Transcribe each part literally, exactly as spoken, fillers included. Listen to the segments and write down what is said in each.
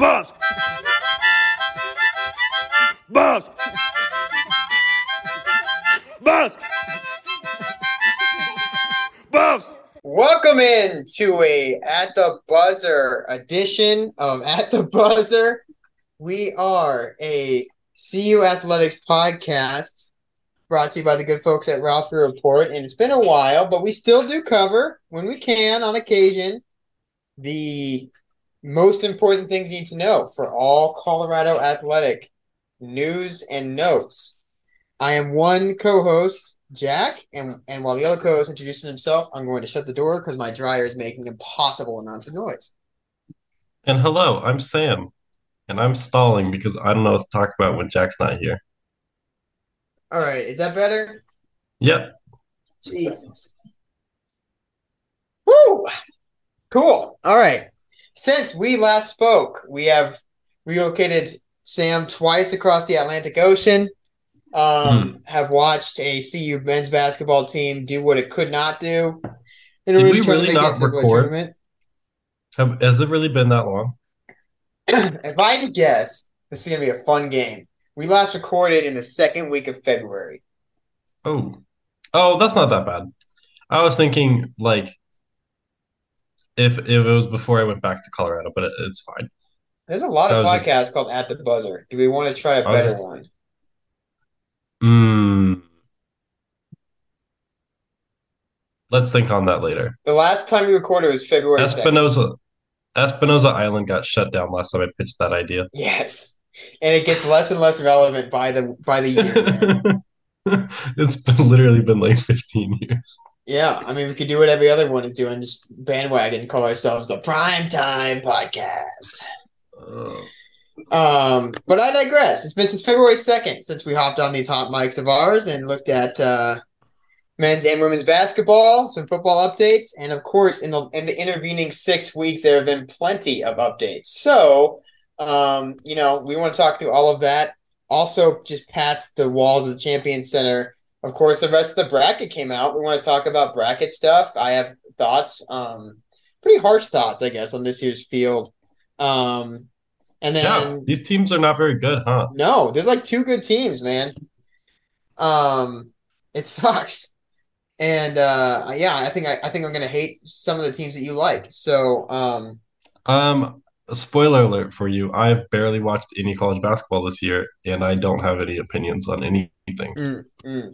Buzz! Buzz! Buzz! Buzz! Welcome in to a At the Buzzer edition of At the Buzzer. We are a C U Athletics podcast brought to you by the good folks at Ralphie Report. And it's been a while, but we still do cover, when we can, on occasion, the most important things you need to know for all Colorado athletic news and notes. I am one co-host, Jack, and, and while the other co-host introduces himself, I'm going to shut the door because my dryer is making impossible amounts of noise. And hello, I'm Sam, and I'm stalling because I don't know what to talk about when Jack's not here. All right, is that better? Yep. Jesus. Woo! Cool. All right. Since we last spoke, we have relocated Sam twice across the Atlantic Ocean. Um, mm. Have watched a C U men's basketball team do what it could not do. Did we really not record? Have, has it really been that long? If I had to guess, this is going to be a fun game. We last recorded in the second week of February. Oh. Oh, that's not that bad. I was thinking, like, if, if it was before I went back to Colorado, but it, it's fine. There's a lot of podcasts just... called At the Buzzer. Do we want to try a better just... one? Hmm. Let's think on that later. The last time we recorded was February Espinosa. Espinosa Island got shut down last time I pitched that idea. Yes. And it gets less and less relevant by the by the year. It's been, literally been like fifteen years. Yeah, I mean, we could do what every other one is doing, just bandwagon and call ourselves the Prime Time Podcast. Uh. Um, but I digress. It's been since February second since we hopped on these hot mics of ours and looked at uh, men's and women's basketball, some football updates, and of course, in the in the intervening six weeks, there have been plenty of updates. So, um, you know, we want to talk through all of that. Also, just past the walls of the Champions Center, of course, the rest of the bracket came out. We want to talk about bracket stuff. I have thoughts, um, pretty harsh thoughts, I guess, on this year's field. Um, and then yeah, these teams are not very good, huh? No, there's like two good teams, man. Um, it sucks. And uh, yeah, I think I, I think I'm gonna hate some of the teams that you like. So, um, um, a spoiler alert for you: I've barely watched any college basketball this year, and I don't have any opinions on anything. Mm, mm.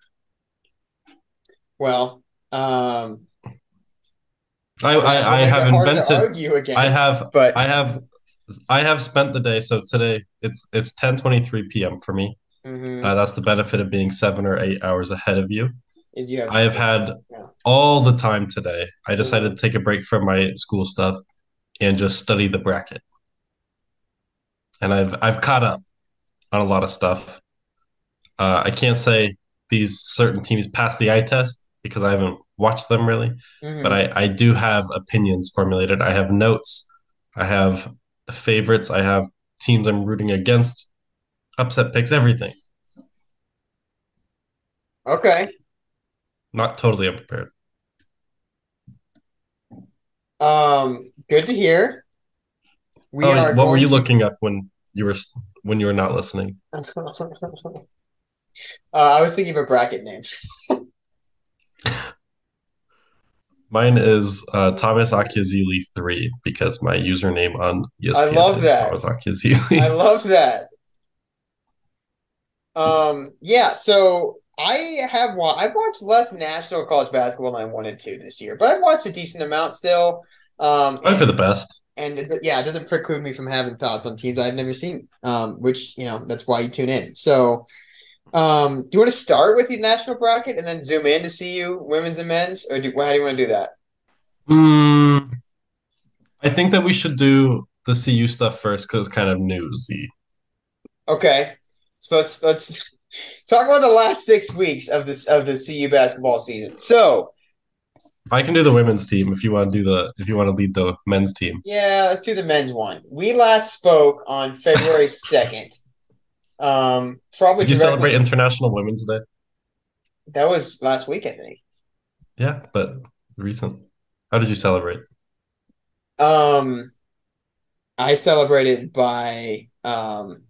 Well, um, I I, I have invented. Against, I have, but I have, I have spent the day. So today it's it's ten twenty-three p.m. for me. Mm-hmm. Uh, that's the benefit of being seven or eight hours ahead of you. Is you have, I have had yeah. all the time today. I decided mm-hmm. to take a break from my school stuff and just study the bracket. And I've I've caught up on a lot of stuff. Uh, I can't say these certain teams pass the eye test because I haven't watched them really, mm-hmm. but I, I do have opinions formulated. I have notes. I have favorites. I have teams I'm rooting against, upset picks, everything. Okay. Not totally unprepared. Um, good to hear. We oh, are what were you to... looking up when you were when you were not listening? uh, I was thinking of a bracket name. Mine is uh, Thomas Akiazili three because my username on E S P N I love is that. Thomas Akiazili. I love that. Um, yeah. So I have wa- I've watched less national college basketball than I wanted to this year, but I've watched a decent amount still. Um, and, for the best. And yeah, it doesn't preclude me from having thoughts on teams I've never seen, um, which, you know, that's why you tune in. So um, do you want to start with the national bracket and then zoom in to C U women's and men's, or do, how do you want to do that? Mm, I think that we should do the C U stuff first because it's kind of newsy. Okay. So let's let's talk about the last six weeks of this of the C U basketball season. So I can do the women's team if you want to do the if you want to lead the men's team. Yeah, let's do the men's one. We last spoke on February second. Um, probably. Did you directly... celebrate International Women's Day? That was last week, I think. Yeah, but recent. How did you celebrate? Um, I celebrated by um,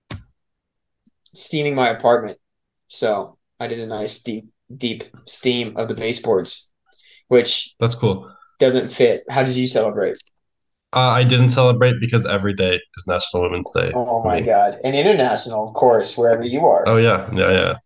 steaming my apartment. So I did a nice deep deep steam of the baseboards, which That's cool. doesn't fit. How did you celebrate? Uh, I didn't celebrate because every day is National Women's Day Oh for my me. God. And international, of course, wherever you are. Oh yeah, yeah, yeah.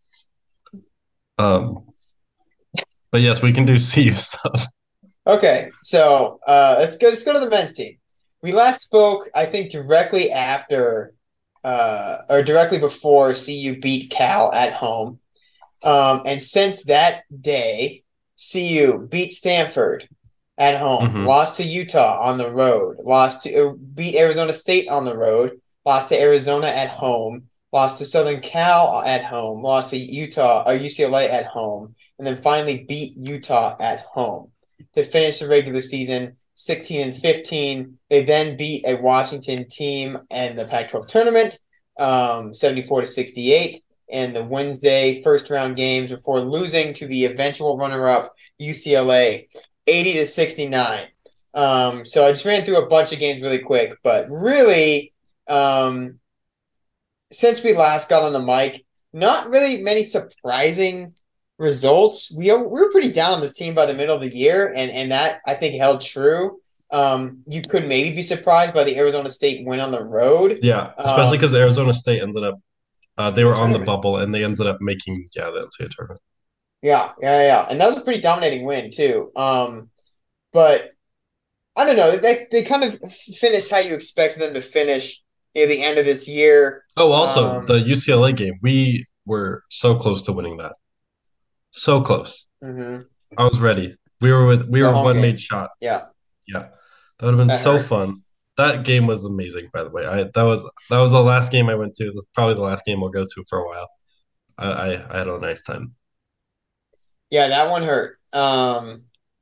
Um, but yes, we can do Steve stuff. Okay, so uh, let's go. Let's go to the men's team. We last spoke, I think, directly after uh, or directly before C U beat Cal at home. Um, and since that day, C U beat Stanford at home, hmm lost to Utah on the road, lost to uh, beat Arizona State on the road, lost to Arizona at home, lost to Southern Cal at home, lost to Utah or U C L A at home, and then finally beat Utah at home to finish the regular season sixteen and fifteen. They then beat a Washington team in the Pac twelve tournament, um, seventy-four to sixty-eight in the Wednesday first round games before losing to the eventual runner up U C L A eighty to sixty-nine. Um, so I just ran through a bunch of games really quick, but really, um, since we last got on the mic, not really many surprising results. We, are, we were pretty down on this team by the middle of the year, and, and that I think held true. Um, you could maybe be surprised by the Arizona State win on the road. Yeah, especially Um, because Arizona State ended up uh, they in the were on the tournament. bubble and they ended up making yeah the N C double A tournament. Yeah, yeah, yeah. And that was a pretty dominating win too. Um, but I don't know. They they kind of finished how you expected them to finish near the end of this year. Oh, also Um, the U C L A game, we were so close to winning that, so close. mhm. I was ready. We were with we The were home one made game. shot. Yeah, Yeah, that would have been that so hurt. fun. That game was amazing, by the way. I that was that was the last game I went to. That's probably the last game I'll go to for a while. I I, I had a nice time. Yeah, that one hurt. Um,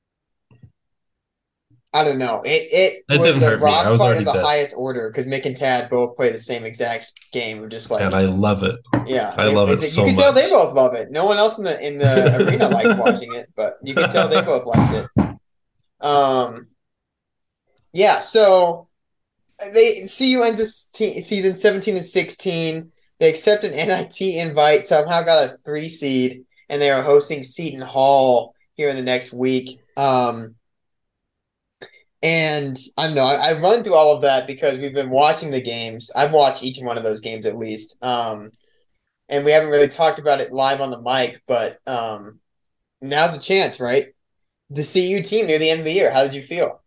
I don't know. It it It was didn't a hurt me. I rock was fight of already the dead, highest order because Mick and Tad both play the same exact game. Of just and like, I love it. yeah, I they, love it it you so can tell they much. both love it. No one else in the in the arena liked watching it, but you can tell they both liked it. Um, yeah. So they C U ends this te- season seventeen and sixteen. They accept an N I T invite, somehow got a three seed, and they are hosting Seton Hall here in the next week. Um, and I don't know, I, I run through all of that because we've been watching the games. I've watched each one of those games at least. Um, and we haven't really talked about it live on the mic, but um, now's a chance, right? The C U team near the end of the year. How did you feel?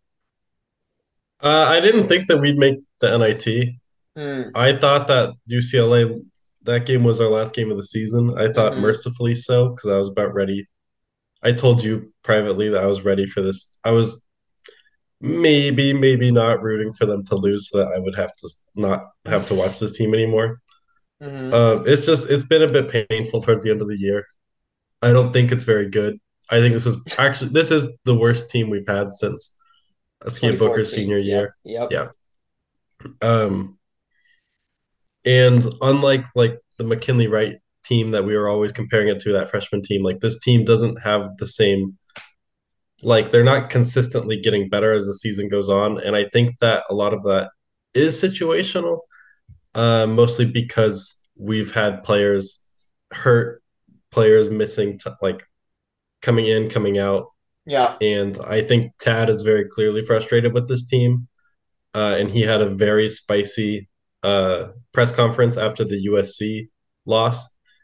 Uh, I didn't think that we'd make the N I T. Hmm. I thought that U C L A that game was our last game of the season. I thought Mm-hmm. mercifully so because I was about ready. I told you privately that I was ready for this. I was maybe, maybe not rooting for them to lose so that I would have to not have to watch this team anymore. Mm-hmm. Um, it's just it's been a bit painful towards the end of the year. I don't think it's very good. I think this is actually this is the worst team we've had since Askia Booker's twenty fourteen. senior Yep. year. Yep. Yeah. Um, and unlike like the McKinley Wright team that we were always comparing it to, that freshman team, like this team doesn't have the same like they're not consistently getting better as the season goes on. And I think that a lot of that is situational, uh, mostly because we've had players hurt, players missing, t- like coming in, coming out. Yeah. And I think Tad is very clearly frustrated with this team. Uh, and he had a very spicy uh, press conference after the U S C loss.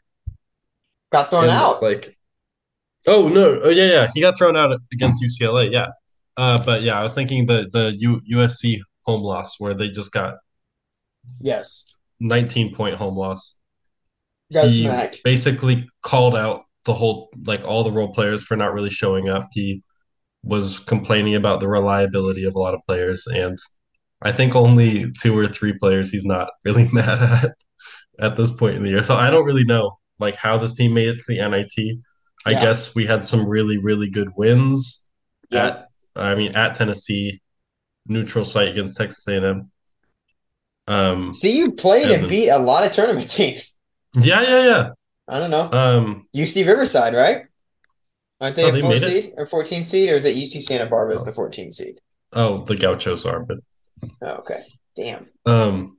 Got thrown And out. like, oh no, oh yeah, yeah, he got thrown out against U C L A, yeah. Uh, but yeah, I was thinking the the U- USC home loss where they just got Yes. nineteen point home loss. Got He smacked. basically called out the whole like all the role players for not really showing up. He was complaining about the reliability of a lot of players, and I think only two or three players he's not really mad at at this point in the year. So I don't really know like how this team made it to the N I T. I Yeah. guess we had some really really good wins Yep. at I mean at Tennessee, neutral site against Texas A and M. Um, See, you played and and beat a lot of tournament teams. yeah, yeah, yeah. I don't know. Um, U C Riverside, right? Aren't they oh, a they four made it. seed or fourteen seed, or is it U C Santa Barbara as Oh, the fourteen seed? oh, the Gauchos are, but Oh, okay. Damn. Um,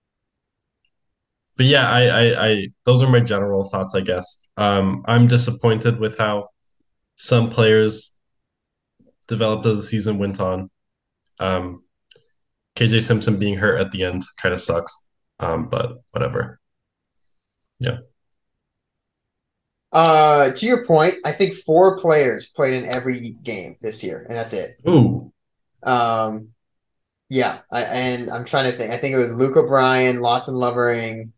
but yeah, I, I, I, those are my general thoughts, I guess. Um, I'm disappointed with how some players developed as the season went on. Um, K J Simpson being hurt at the end kind of sucks. Um, but whatever. Yeah. Uh, to your point, I think four players played in every game this year, and that's it. Ooh. Um, yeah, I, and I'm trying to think. I think it was Luke O'Brien, Lawson Lovering,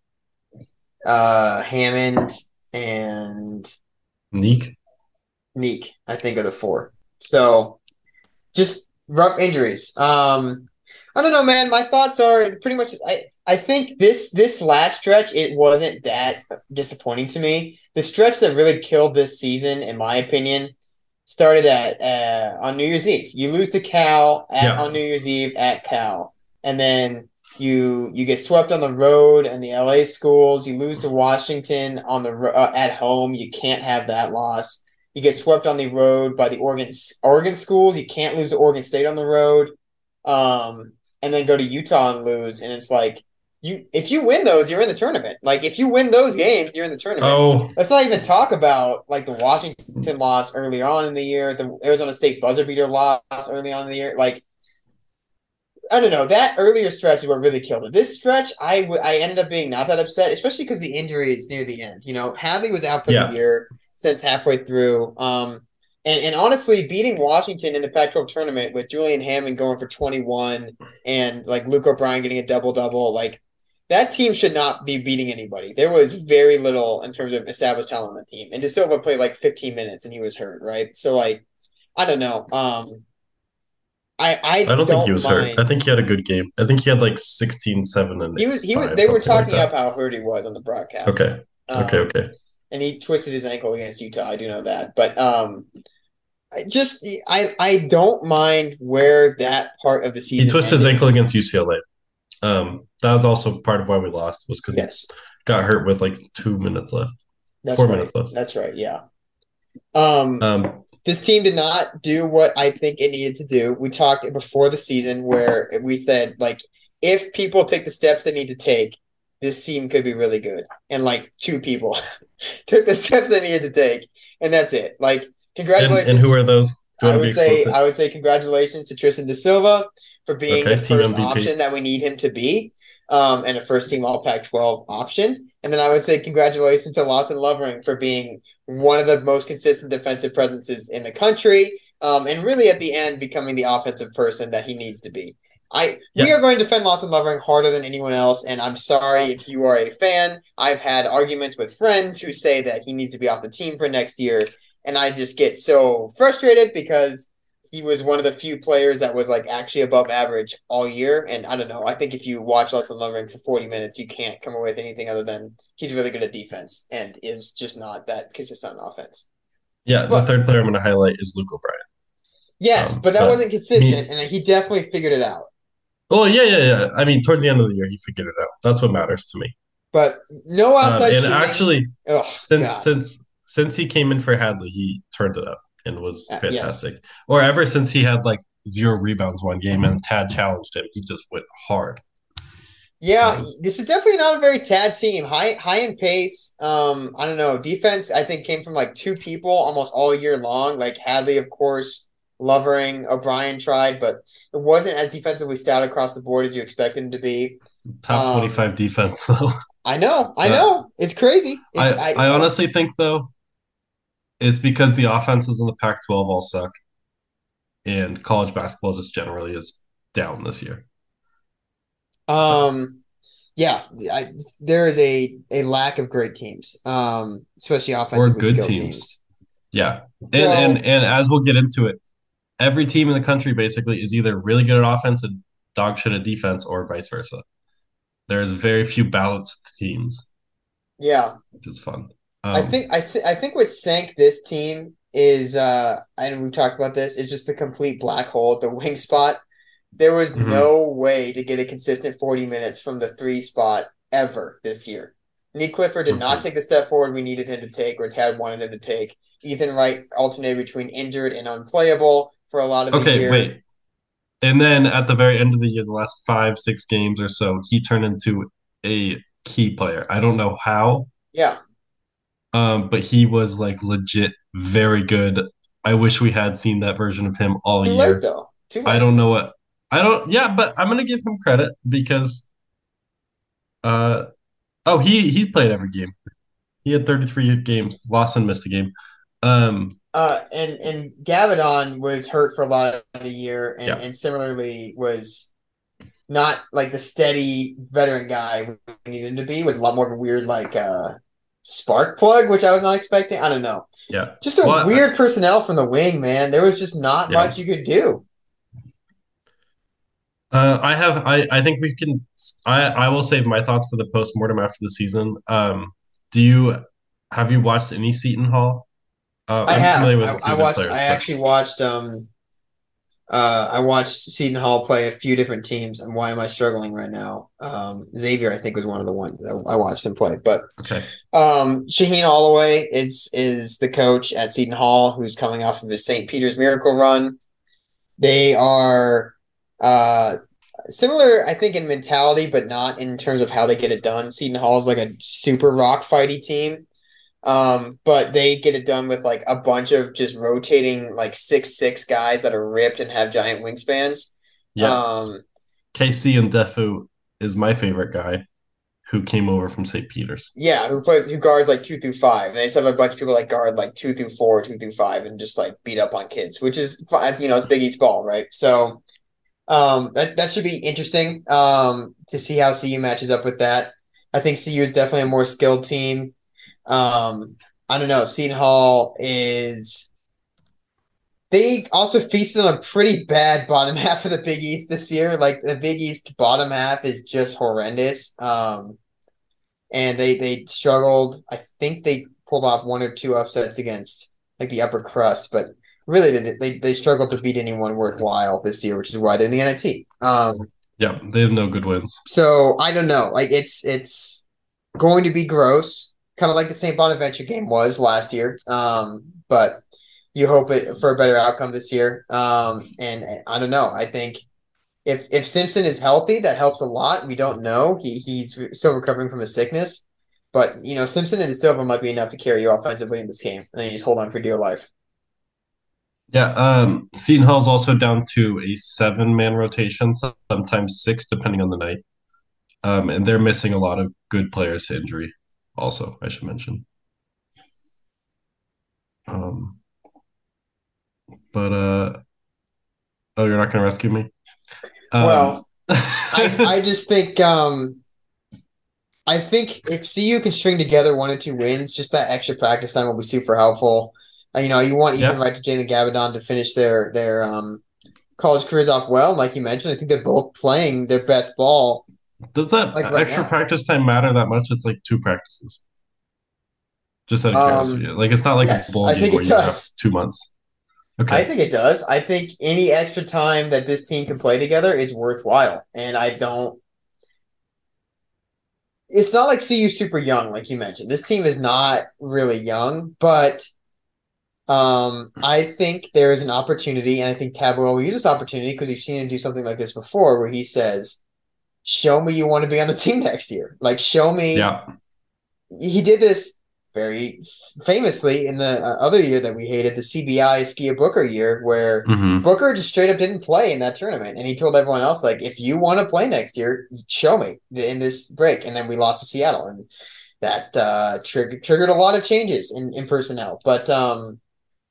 uh, Hammond, and Neek. Neek. I think are the four. So just rough injuries. Um, I don't know, man. My thoughts are pretty much. I I think this this last stretch it wasn't that disappointing to me. The stretch that really killed this season, in my opinion, started at uh, on New Year's Eve. You lose to Cal at Yeah. on New Year's Eve at Cal, and then you you get swept on the road and the L A schools. You lose to Washington on the ro- uh, at home. You can't have that loss. You get swept on the road by the Oregon Oregon schools. You can't lose to Oregon State on the road, um, and then go to Utah and lose. And it's like you if you win those, you're in the tournament. Like if you win those games, you're in the tournament. Oh, Let's not even talk about like the Washington loss early on in the year, the Arizona State buzzer beater loss early on in the year. Like I don't know, that earlier stretch is what really killed it. This stretch, I, w- I ended up being not that upset, especially because the injury is near the end. You know, Hadley was out for Yeah. the year since halfway through. Um, and, and honestly, beating Washington in the Pac twelve tournament with Julian Hammond going for twenty-one and like Luke O'Brien getting a double double, like that team should not be beating anybody. There was very little in terms of established talent on the team. And De Silva played like fifteen minutes and he was hurt, right? So like, I don't know. Um, I I, I don't think he was mind. hurt. I think he had a good game. I think he had like sixteen, seven, and He was he was. five, They were something like talking that. up how hurt he was on the broadcast. Okay. Um, Okay. Okay. and he twisted his ankle against Utah. I do know that, but um, I just I I don't mind where that part of the season. He twisted his ended. ankle against U C L A. Um, that was also part of why we lost was because Yes, he got hurt with like two minutes left. that's Four right. minutes left. That's right. Yeah. Um, Um, this team did not do what I think it needed to do. We talked before the season where we said like if people take the steps they need to take, this team could be really good. And like two people took the steps they needed to take, and that's it. Like and, congratulations. and who are those? Do you I want to would be say explicit? I would say congratulations to Tristan De Silva for being Okay, the team first M V P. option that we need him to be, um, and a first team All Pac twelve option. And then I would say congratulations to Lawson Lovering for being one of the most consistent defensive presences in the country, um, and really at the end becoming the offensive person that he needs to be. I we Yeah. are going to defend Lawson Lovering harder than anyone else, and I'm sorry if you are a fan. I've had arguments with friends who say that he needs to be off the team for next year, and I just get so frustrated because he was one of the few players that was like actually above average all year. And I don't know. I think if you watch Lawson Lovering for forty minutes, you can't come away with anything other than he's really good at defense and is just not that consistent on offense. Yeah, the But- third player I'm going to highlight is Luke O'Brien. Yes, Um, but that but wasn't consistent, me- and he definitely figured it out. Oh yeah, yeah, yeah. I mean, towards the end of the year, he figured it out. That's what matters to me. But no Um, outside and shooting. actually, Ugh, since God. since since he came in for Hadley, he turned it up and was Uh, yes. fantastic. Or ever since he had like zero rebounds one game and Tad challenged him, he just went hard. Yeah, Um, this is definitely not a very tad team. High high in pace. Um, I don't know. Defense, I think, came from like two people almost all year long. Like Hadley, of course, Lovering, O'Brien tried, but it wasn't as defensively stout across the board as you expect him to be. Top Um, twenty-five defense though. I know, I Uh, know. It's crazy. It's, I, I honestly think though, it's because the offenses in the Pac twelve all suck, and college basketball just generally is down this year. Um, yeah, I, there is a, a lack of great teams, um, especially offensively good skilled teams. teams. Yeah, and So- and and as we'll get into it, every team in the country basically is either really good at offense and dog shit at defense, or vice versa. There's very few balanced teams, Yeah, which is fun. I Um, think I thi- I think what sank this team is uh, and we've talked about this is just the complete black hole at the wing spot. There was Mhm. no way to get a consistent forty minutes from the three spot ever this year. Nick Clifford did not Mhm. take the step forward we needed him to take, or Tad wanted him to take. Ethan Wright alternated between injured and unplayable for a lot of the okay, year. wait. And then at the very end of the year, the last five, six games or so, he turned into a key player. I don't know how, Yeah. um, but he was like legit very good. I wish we had seen that version of him all Too late year. though. Too I late. don't know what I don't. Yeah, but I'm gonna give him credit because uh oh he he played every game. He had thirty-three games, lost and missed a game. Um, Uh, and and Gavadon was hurt for a lot of the year, and yeah, and similarly was not like the steady veteran guy we needed him to be. Was a lot more of a weird like uh spark plug, which I was not expecting. I don't know. yeah. Just a Well, weird I- personnel from the wing, man. There was just not yeah. much you could do. Uh, I have. I. I think we can. I. I will save my thoughts for the post mortem after the season. Um, do you have you watched any Seton Hall? Uh, I I'm have. familiar with I, a few I of their watched. players, I but actually watched. Um, uh, I watched Seton Hall play a few different teams. And why am I struggling right now? Um, Xavier, I think, was one of the ones that I watched him play. But okay. um, Shaheen Holloway is is the coach at Seton Hall, who's coming off of his Saint Peter's Miracle run. They are uh similar, I think, in mentality, but not in terms of how they get it done. Seton Hall is like a super rock fighty team. Um, but they get it done with like a bunch of just rotating like six six guys that are ripped and have giant wingspans. Yeah, Um, K C and Defu is my favorite guy who came over from Saint Peter's. yeah, who plays who guards like two through five. And they just have a bunch of people like guard like two through four, two through five, and just like beat up on kids, which is you know it's Big East ball, right? So um, that that should be interesting um to see how C U matches up with that. I think C U is definitely a more skilled team. Um, I don't know. Seton Hall is. They also feasted on a pretty bad bottom half of the Big East this year. Like the Big East bottom half is just horrendous. Um, and they they struggled. I think they pulled off one or two upsets against like the upper crust, but really they they, they struggled to beat anyone worthwhile this year, which is why they're in the N I T. Um, Yeah, they have no good wins. so I don't know. Like it's it's going to be gross, kind of like the Saint Bonaventure game was last year. Um, but you hope it for a better outcome this year. Um, and I don't know. I think if if Simpson is healthy, that helps a lot. We don't know. He he's still recovering from a sickness, but you know Simpson and Silva might be enough to carry you offensively in this game, and then you just hold on for dear life. Yeah, um, Seton Hall's also down to a seven-man rotation, sometimes six, depending on the night. Um, and they're missing a lot of good players to injury. Also, I should mention. Um, but uh, oh, you're not going to rescue me? Um, well, I I just think um, I think if C U can string together one or two wins, just that extra practice time will be super helpful. Uh, you know, you want Ethan yeah. Wright to Jalen Gavadon to finish their their um, college careers off well. Like you mentioned, I think they're both playing their best ball. Does that Like right extra now. practice time matter that much? It's like two practices. Just out of Um, curiosity. Like, it's not like yes, a bowl I game think where it you have does. two months. I Okay. think it does. I think any extra time that this team can play together is worthwhile. And I don't. It's not like C U super young, like you mentioned. This team is not really young, but um, I think there is an opportunity, and I think Tabor will use this opportunity because you've seen him do something like this before, where he says, "Show me you want to be on the team next year. Like, show me." Yeah. He did this very famously in the uh, other year that we hated, the C B I Skia Booker year, where Mm-hmm. Booker just straight up didn't play in that tournament. And he told everyone else, like, if you want to play next year, show me in this break. And then we lost to Seattle. And that uh, triggered triggered a lot of changes in, in personnel. But um,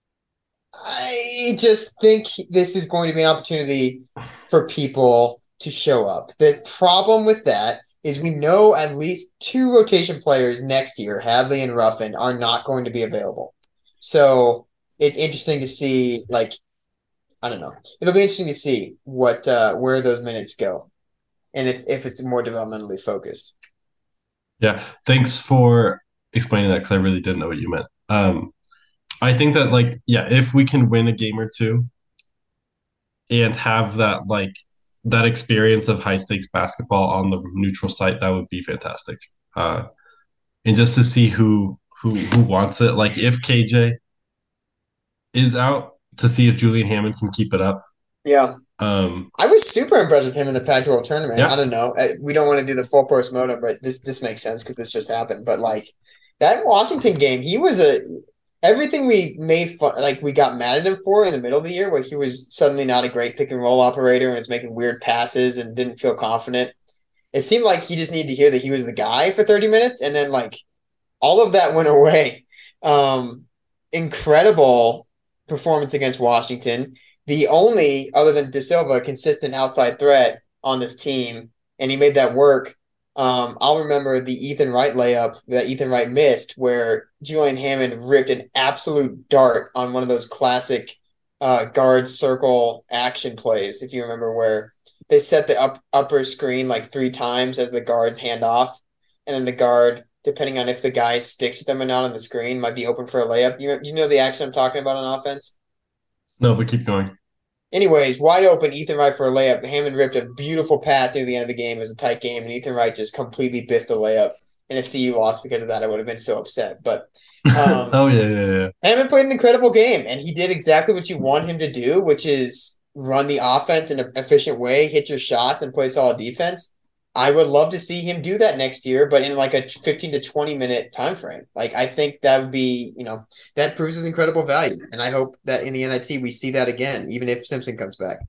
I just think this is going to be an opportunity for people to show up. The problem with that is we know at least two rotation players next year, Hadley and Ruffin, are not going to be available. So it's interesting to see, like, I don't know. It'll be interesting to see what uh, where those minutes go, and if, if it's more developmentally focused. Yeah. Thanks for explaining that because I really didn't know what you meant. Um, I think that, like, yeah, if we can win a game or two and have that, like, that experience of high stakes basketball on the neutral site, that would be fantastic. Uh, and just to see who who who wants it, like if K J is out, to see if Julian Hammond can keep it up. Yeah. Um, I was super impressed with him in the Pac twelve tournament. Yeah. I don't know. We don't want to do the full postmortem, but this this makes sense because this just happened. But like that Washington game, he was a everything we made fun, like we got mad at him for in the middle of the year, where he was suddenly not a great pick and roll operator and was making weird passes and didn't feel confident. It seemed like he just needed to hear that he was the guy for thirty minutes, and then like all of that went away. Um, incredible performance against Washington. The only, other than De Silva, consistent outside threat on this team, and he made that work. Um, I'll remember the Ethan Wright layup that Ethan Wright missed, where Julian Hammond ripped an absolute dart on one of those classic uh, guard circle action plays, if you remember, where they set the up, upper screen like three times as the guards hand off, and then the guard, depending on if the guy sticks with them or not on the screen, might be open for a layup. You, you know the action I'm talking about on offense? no, but keep going. Anyways, wide open, Ethan Wright for a layup. Hammond ripped a beautiful pass near the end of the game. It was a tight game, and Ethan Wright just completely biffed the layup. And if C U lost because of that, I would have been so upset. But um, oh, yeah, yeah, yeah. Hammond played an incredible game, and he did exactly what you want him to do, which is run the offense in an efficient way, hit your shots, and play solid defense. I would love to see him do that next year, but in like a fifteen to twenty minute time frame. Like I think that would be, you know, that proves his incredible value. And I hope that in the N I T we see that again, even if Simpson comes back.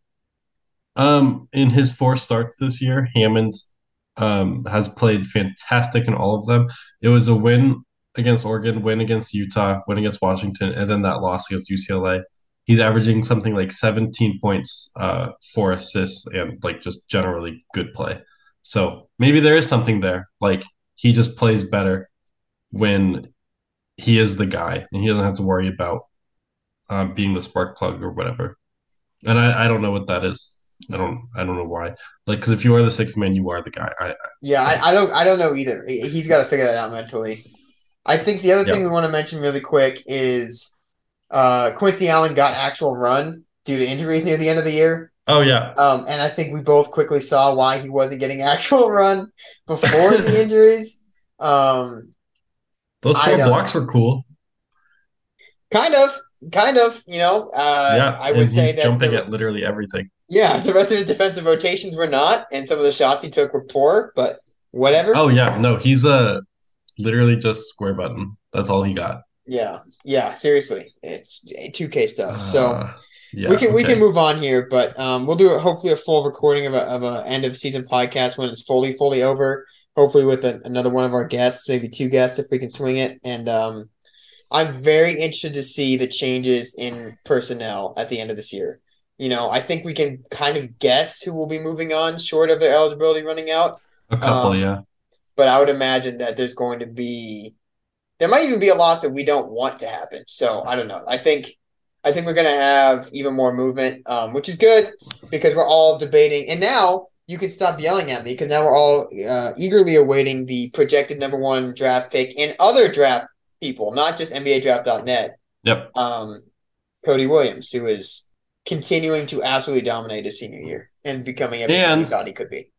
Um, in his four starts this year, Hammond um has played fantastic in all of them. It was a win against Oregon, win against Utah, win against Washington, and then that loss against U C L A. He's averaging something like seventeen points, uh, four assists, and like just generally good play. So maybe there is something there. Like he just plays better when he is the guy, and he doesn't have to worry about um, being the spark plug or whatever. And I, I don't know what that is. I don't I don't know why. Like, because if you are the sixth man, you are the guy. I, I Yeah, I, I don't I don't know either. He- He's got to figure that out mentally. I think the other Yeah. thing we want to mention really quick is uh, Quincy Allen got actual run due to injuries near the end of the year. oh yeah, Um, and I think we both quickly saw why he wasn't getting actual run before the injuries. Um, those I four don't blocks were cool. kind of, kind of, you know. Uh, Yeah, I would and say he's that jumping the, at literally everything. yeah, the rest of his defensive rotations were not, and some of the shots he took were poor, but whatever. Oh yeah, no, he's a literally just square button. That's all he got. Yeah, yeah, seriously, it's two K stuff. So. Uh, yeah, we can we okay. can move on here, but um, we'll do hopefully a full recording of a of a end of season podcast when it's fully fully over. Hopefully with a, another one of our guests, maybe two guests if we can swing it. And um, I'm very interested to see the changes in personnel at the end of this year. You know, I think we can kind of guess who will be moving on, short of their eligibility running out. A couple, Um, yeah. But I would imagine that there's going to be there might even be a loss that we don't want to happen. So I don't know. I think. I think we're going to have even more movement, um, which is good because we're all debating. And now you can stop yelling at me because now we're all uh, eagerly awaiting the projected number one draft pick and other draft people, not just N B A draft dot net. Yep. Um, Cody Williams, who is continuing to absolutely dominate his senior year and becoming everything And he thought he could be.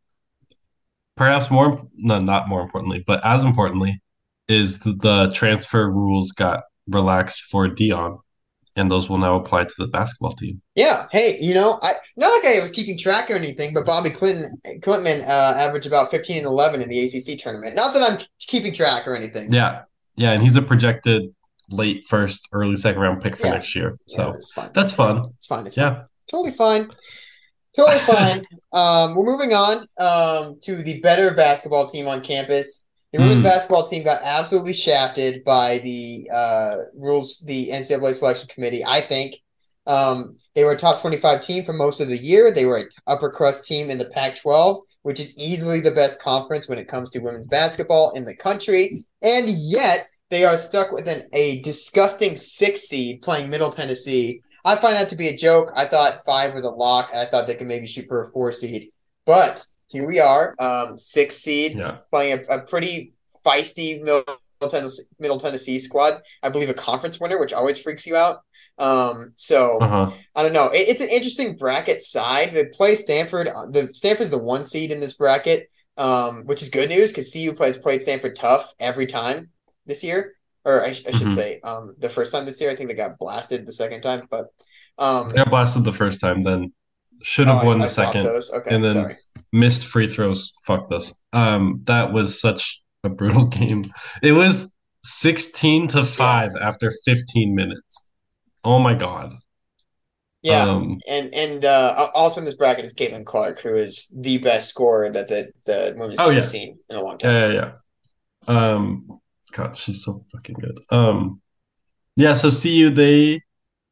Perhaps more, no, not more importantly, but as importantly, is the, the transfer rules got relaxed for Dion, and those will now apply to the basketball team. Yeah. Hey, you know, I not like I was keeping track or anything, but Bobby Clinton Clintman uh, averaged about fifteen and eleven in the A C C tournament. Not that I'm keeping track or anything. Yeah, yeah, and he's a projected late first, early second round pick for Yeah. next year. So Yeah, it's fine. that's fun. It's fine. It's Yeah. fine. Totally fine. Totally fine. um, we're moving on um, to the better basketball team on campus. The women's Mm. basketball team got absolutely shafted by the uh, rules, the N C double A selection committee. I think um, they were a top twenty-five team for most of the year. They were an upper crust team in the Pac twelve, which is easily the best conference when it comes to women's basketball in the country. And yet they are stuck with an, a disgusting six seed playing Middle Tennessee. I find that to be a joke. I thought five was a lock. I thought they could maybe shoot for a four seed. But here we are, um, six seed, Yeah. playing a, a pretty feisty Middle Tennessee, Middle Tennessee squad. I believe a conference winner, which always freaks you out. Um, so Uh-huh. I don't know. It, it's an interesting bracket side. They play Stanford. The Stanford's the one seed in this bracket, um, which is good news because C U plays played Stanford tough every time this year. Or I, sh- I should Mhm. say, um, the first time this year. I think they got blasted the second time, but um, They got blasted the first time, then should Oh, have I, won the I flopped second, those. Okay, and then sorry. missed free throws. Fucked us. Um, that was such a brutal game. It was sixteen to five yeah. after fifteen minutes. Oh my god. Yeah, um, and and uh, also in this bracket is Caitlin Clark, who is the best scorer that the the women's oh, team yeah. has seen in a long time. Yeah, yeah, yeah. Um, God, she's so fucking good. Um, yeah. So C U, they,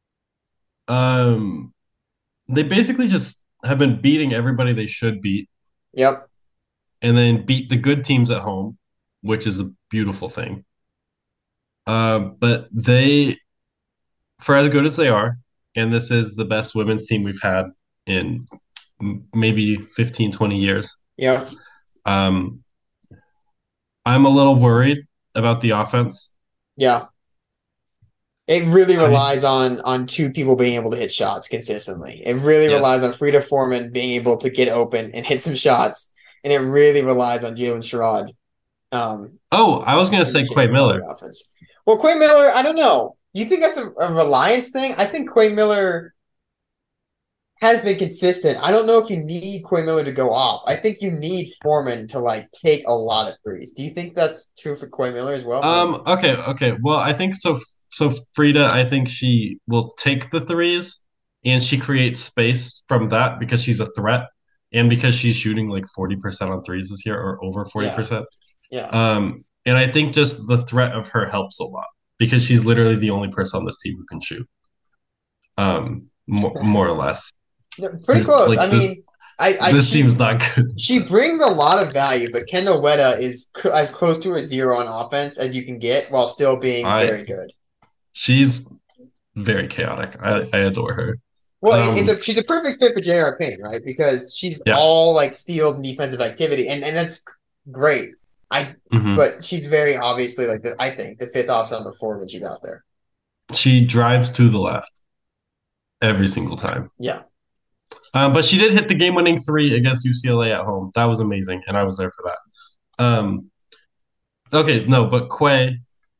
um, they basically just have been beating everybody they should beat. Yep. And then beat the good teams at home, which is a beautiful thing. Uh, but they, for as good as they are, and this is the best women's team we've had in maybe fifteen, twenty years. Yeah. Um, I'm a little worried about the offense. Yeah. It really relies on on two people being able to hit shots consistently. It really yes. relies on Frida Foreman being able to get open and hit some shots. And it really relies on Jalen Sherrod. Um, oh, I was going to say Quay Miller. Offense. Well, Quay Miller, I don't know. You think that's a, a reliance thing? I think Quay Miller has been consistent. I don't know if you need Quay Miller to go off. I think you need Foreman to like take a lot of threes. Do you think that's true for Quay Miller as well? Um. Okay. Okay. Well, I think so. So Frida, I think she will take the threes, and she creates space from that because she's a threat, and because she's shooting like forty percent on threes this year or over forty percent. Yeah. Um. And I think just the threat of her helps a lot because she's literally the only person on this team who can shoot. Um. More, more or less. Pretty close. Like I this, mean, I, I this she, team's not good. She brings a lot of value, but Kendall Weta is c- as close to a zero on offense as you can get while still being I, very good. She's very chaotic. I, I adore her. Well, um, it's a, she's a perfect fit for J R. Payne, right? Because she's yeah. all like steals and defensive activity, and, and that's great. I mm-hmm. But she's very obviously like the, I think the fifth option on the floor that you got there. She drives to the left every single time. Yeah. Um, but she did hit the game-winning three against U C L A at home. That was amazing, and I was there for that. Um, okay, no, but Quay,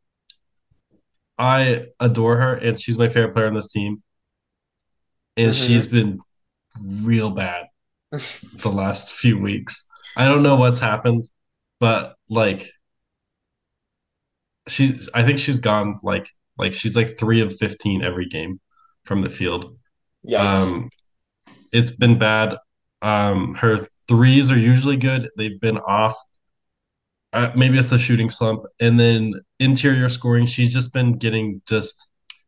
I adore her, and she's my favorite player on this team. And mm-hmm. she's been real bad the last few weeks. I don't know what's happened, but like, she, I think she's gone like like she's like three of fifteen every game from the field. Yikes. Um, it's been bad. Um, her threes are usually good. They've been off. Uh, maybe it's a shooting slump. And then interior scoring, she's just been getting just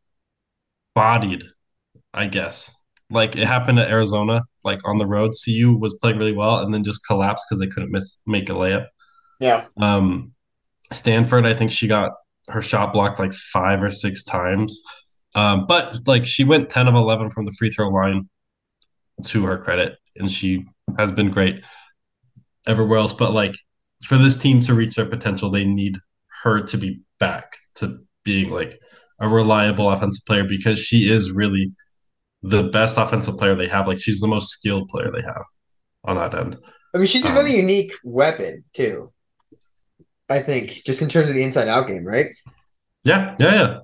bodied, I guess. Like it happened at Arizona, like on the road. C U was playing really well and then just collapsed because they couldn't miss, make a layup. Yeah. Um, Stanford, I think she got her shot blocked like five or six times. Um, but like she went ten of eleven from the free throw line, to her credit, and she has been great everywhere else. But like for this team to reach their potential, they need her to be back to being like a reliable offensive player because she is really the best offensive player they have. Like she's the most skilled player they have on that end. I mean, she's a really um, unique weapon too. I think just in terms of the inside out game, right? Yeah, yeah, yeah.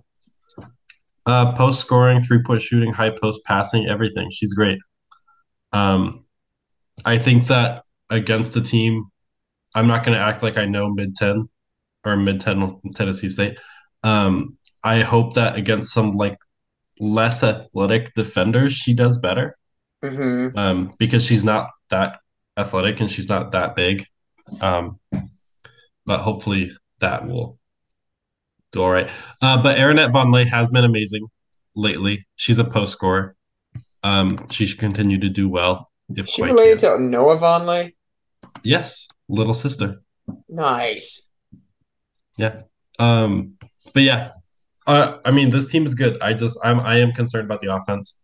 Uh, post scoring, three point shooting, high post passing, everything. She's great. Um, I think that against the team, I'm not going to act like I know mid ten or mid ten Tennessee State. Um, I hope that against some like less athletic defenders, she does better. Mm-hmm. Um, because she's not that athletic and she's not that big. Um, but hopefully that will do all right. Uh, but Aranette Vonleh has been amazing lately. She's a post scorer. Um, she should continue to do well. If she related can. to Noah Vonleh? Yes, little sister. Nice. Yeah. Um, but yeah, uh, I mean, this team is good. I just, I'm, I am concerned about the offense.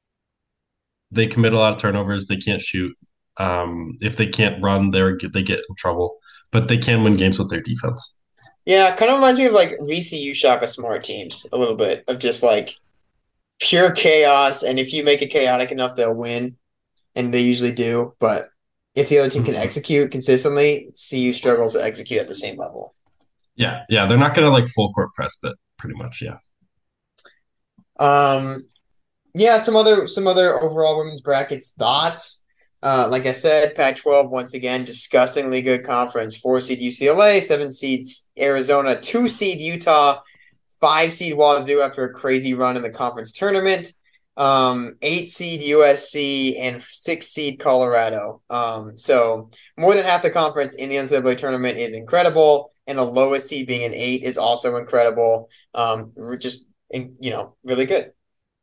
They commit a lot of turnovers. They can't shoot. Um, if they can't run, they're they get in trouble. But they can win games with their defense. Yeah, kind of reminds me of like V C U Shaka Smart teams a little bit of just like pure chaos. And if you make it chaotic enough, they'll win. And they usually do. But if the other team can execute consistently, C U struggles to execute at the same level. Yeah, yeah. They're not going to like full court press, but pretty much, yeah. Um, Yeah, some other some other overall women's brackets thoughts. Uh, like I said, Pac twelve once again disgustingly good conference. Four seed U C L A, seven seeds Arizona, two seed Utah, five seed Wazoo after a crazy run in the conference tournament, um, eight seed U S C, and six seed Colorado. Um, so more than half the conference in the N C double A tournament is incredible, and the lowest seed being an eight is also incredible. Um, just you know, really good.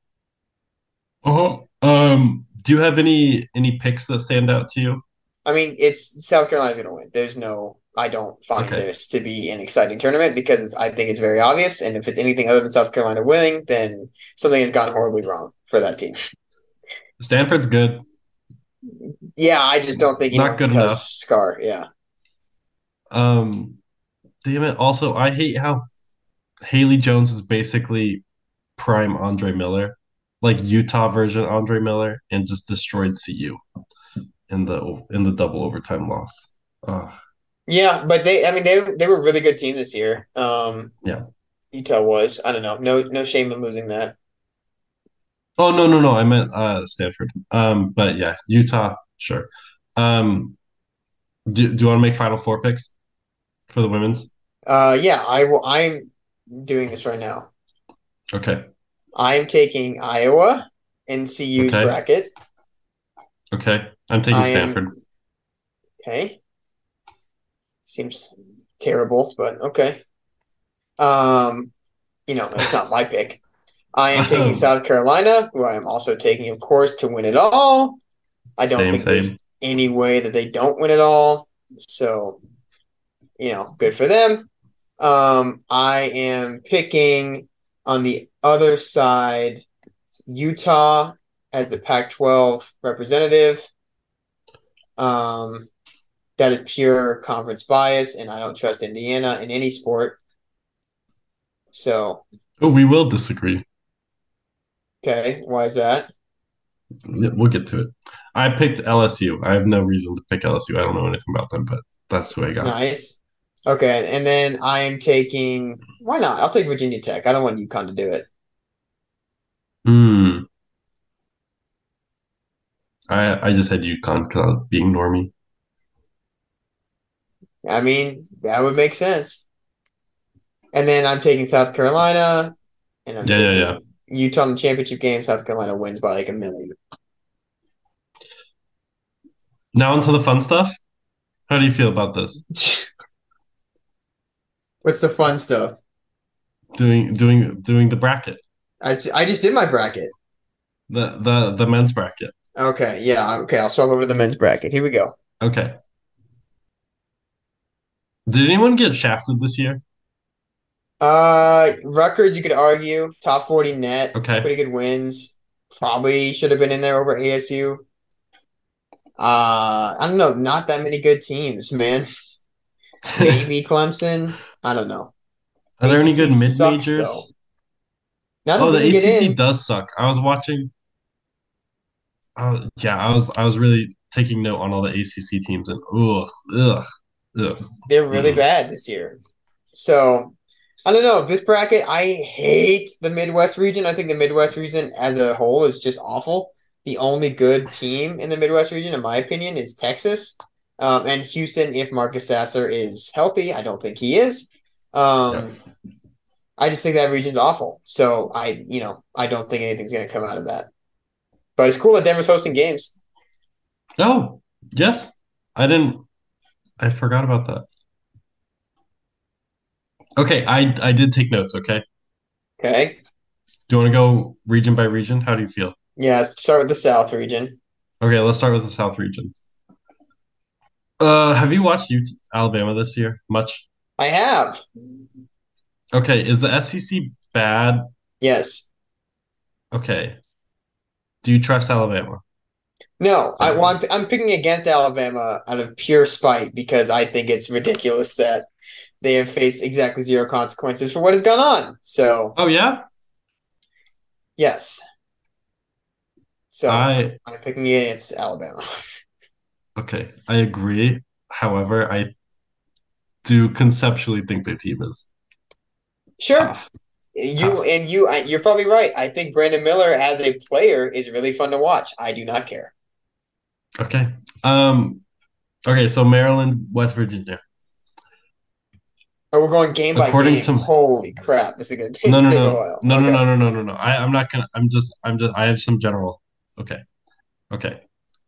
Uh-huh. Um, do you have any any picks that stand out to you? I mean, it's South Carolina's going to win. There's no, I don't find Okay. this to be an exciting tournament because I think it's very obvious. And if it's anything other than South Carolina winning, then something has gone horribly wrong for that team. Stanford's good, Yeah, I just don't think anyone not can good touch enough. Scar. Yeah. Um, damn it. Also, I hate how Haley Jones is basically prime Andre Miller, like Utah version Andre Miller, and just destroyed C U in the in the double overtime loss. Uh, Yeah, but they, I mean, they they were a really good team this year. Um, yeah. Utah was. I don't know. No, no shame in losing that. Oh no no no! I meant uh Stanford. Um, but yeah, Utah, sure. Um, do do you want to make Final Four picks for the women's? Uh, yeah, I will. I'm doing this right now. Okay. I'm taking Iowa in C U's Okay. bracket. Okay. I'm taking I am Stanford. okay. Seems terrible, but okay. Um, you know, it's not my pick. I am taking Um, South Carolina, who I am also taking, of course, to win it all. I don't same think there's same. any way that they don't win it all. So, you know, good for them. Um, I am picking on the other side Utah as the Pac twelve representative. Um, that is pure conference bias, and I don't trust Indiana in any sport. So, Oh, we will disagree. okay, why is that? Yeah, we'll get to it. I picked L S U. I have no reason to pick L S U. I don't know anything about them, but that's who I got. Nice. Okay, and then I am taking. Why not? I'll take Virginia Tech. I don't want UConn to do it. Hmm. I I just had UConn because I was being normie. I mean, that would make sense. And then I'm taking South Carolina, and I'm Yeah, yeah, yeah. taking Utah in the championship game. South Carolina wins by like a million. Now into the fun stuff. How do you feel about this? What's the fun stuff? Doing doing doing the bracket, I, I just did my bracket. the the the men's bracket. Okay, yeah, okay. I'll swap over to the men's bracket. Here we go. Okay. Did anyone get shafted this year? Uh, Rutgers, you could argue top forty net, Okay. pretty good wins. Probably should have been in there over A S U. Uh, I don't know, not that many good teams, man. Maybe Clemson. I don't know. Are there any good A C C mid sucks though. majors? Now that Oh, the didn't get A C C in. does suck. I was watching. Uh, yeah, I was I was really taking note on all the A C C teams and ugh ugh ugh. They're really Mm. bad this year. So I don't know. This bracket, I hate the Midwest region. I think the Midwest region as a whole is just awful. The only good team in the Midwest region, in my opinion, is Texas. Um, and Houston, if Marcus Sasser is healthy, I don't think he is. Yeah. Um, I just think that region's awful. So I, you know, I don't think anything's going to come out of that. But it's cool that Denver's hosting games. Oh yes, I didn't. I forgot about that. Okay, I I did take notes. Okay, Okay. do you want to go region by region? How do you feel? Yeah, let's start with the South region. Okay, let's start with the South region. Uh, have you watched U T Alabama this year? Much? I have. Okay, is the S E C bad? Yes. Okay, do you trust Alabama? No, I well, Generally. I'm, I'm picking against Alabama out of pure spite because I think it's ridiculous that they have faced exactly zero consequences for what has gone on. So, Oh yeah, yes. So I I'm picking against Alabama. okay, I agree. However, I do conceptually think their team is Sure. tough. You and you, I, you're probably right. I think Brandon Miller as a player is really fun to watch. I do not care. Okay. Um. Okay. So Maryland, West Virginia. Oh, we're going game by According game. to Holy crap! This is gonna take, no no take a no while. no no Okay. no no no no no. I I'm not gonna. I'm just I'm just I have some general. Okay. Okay.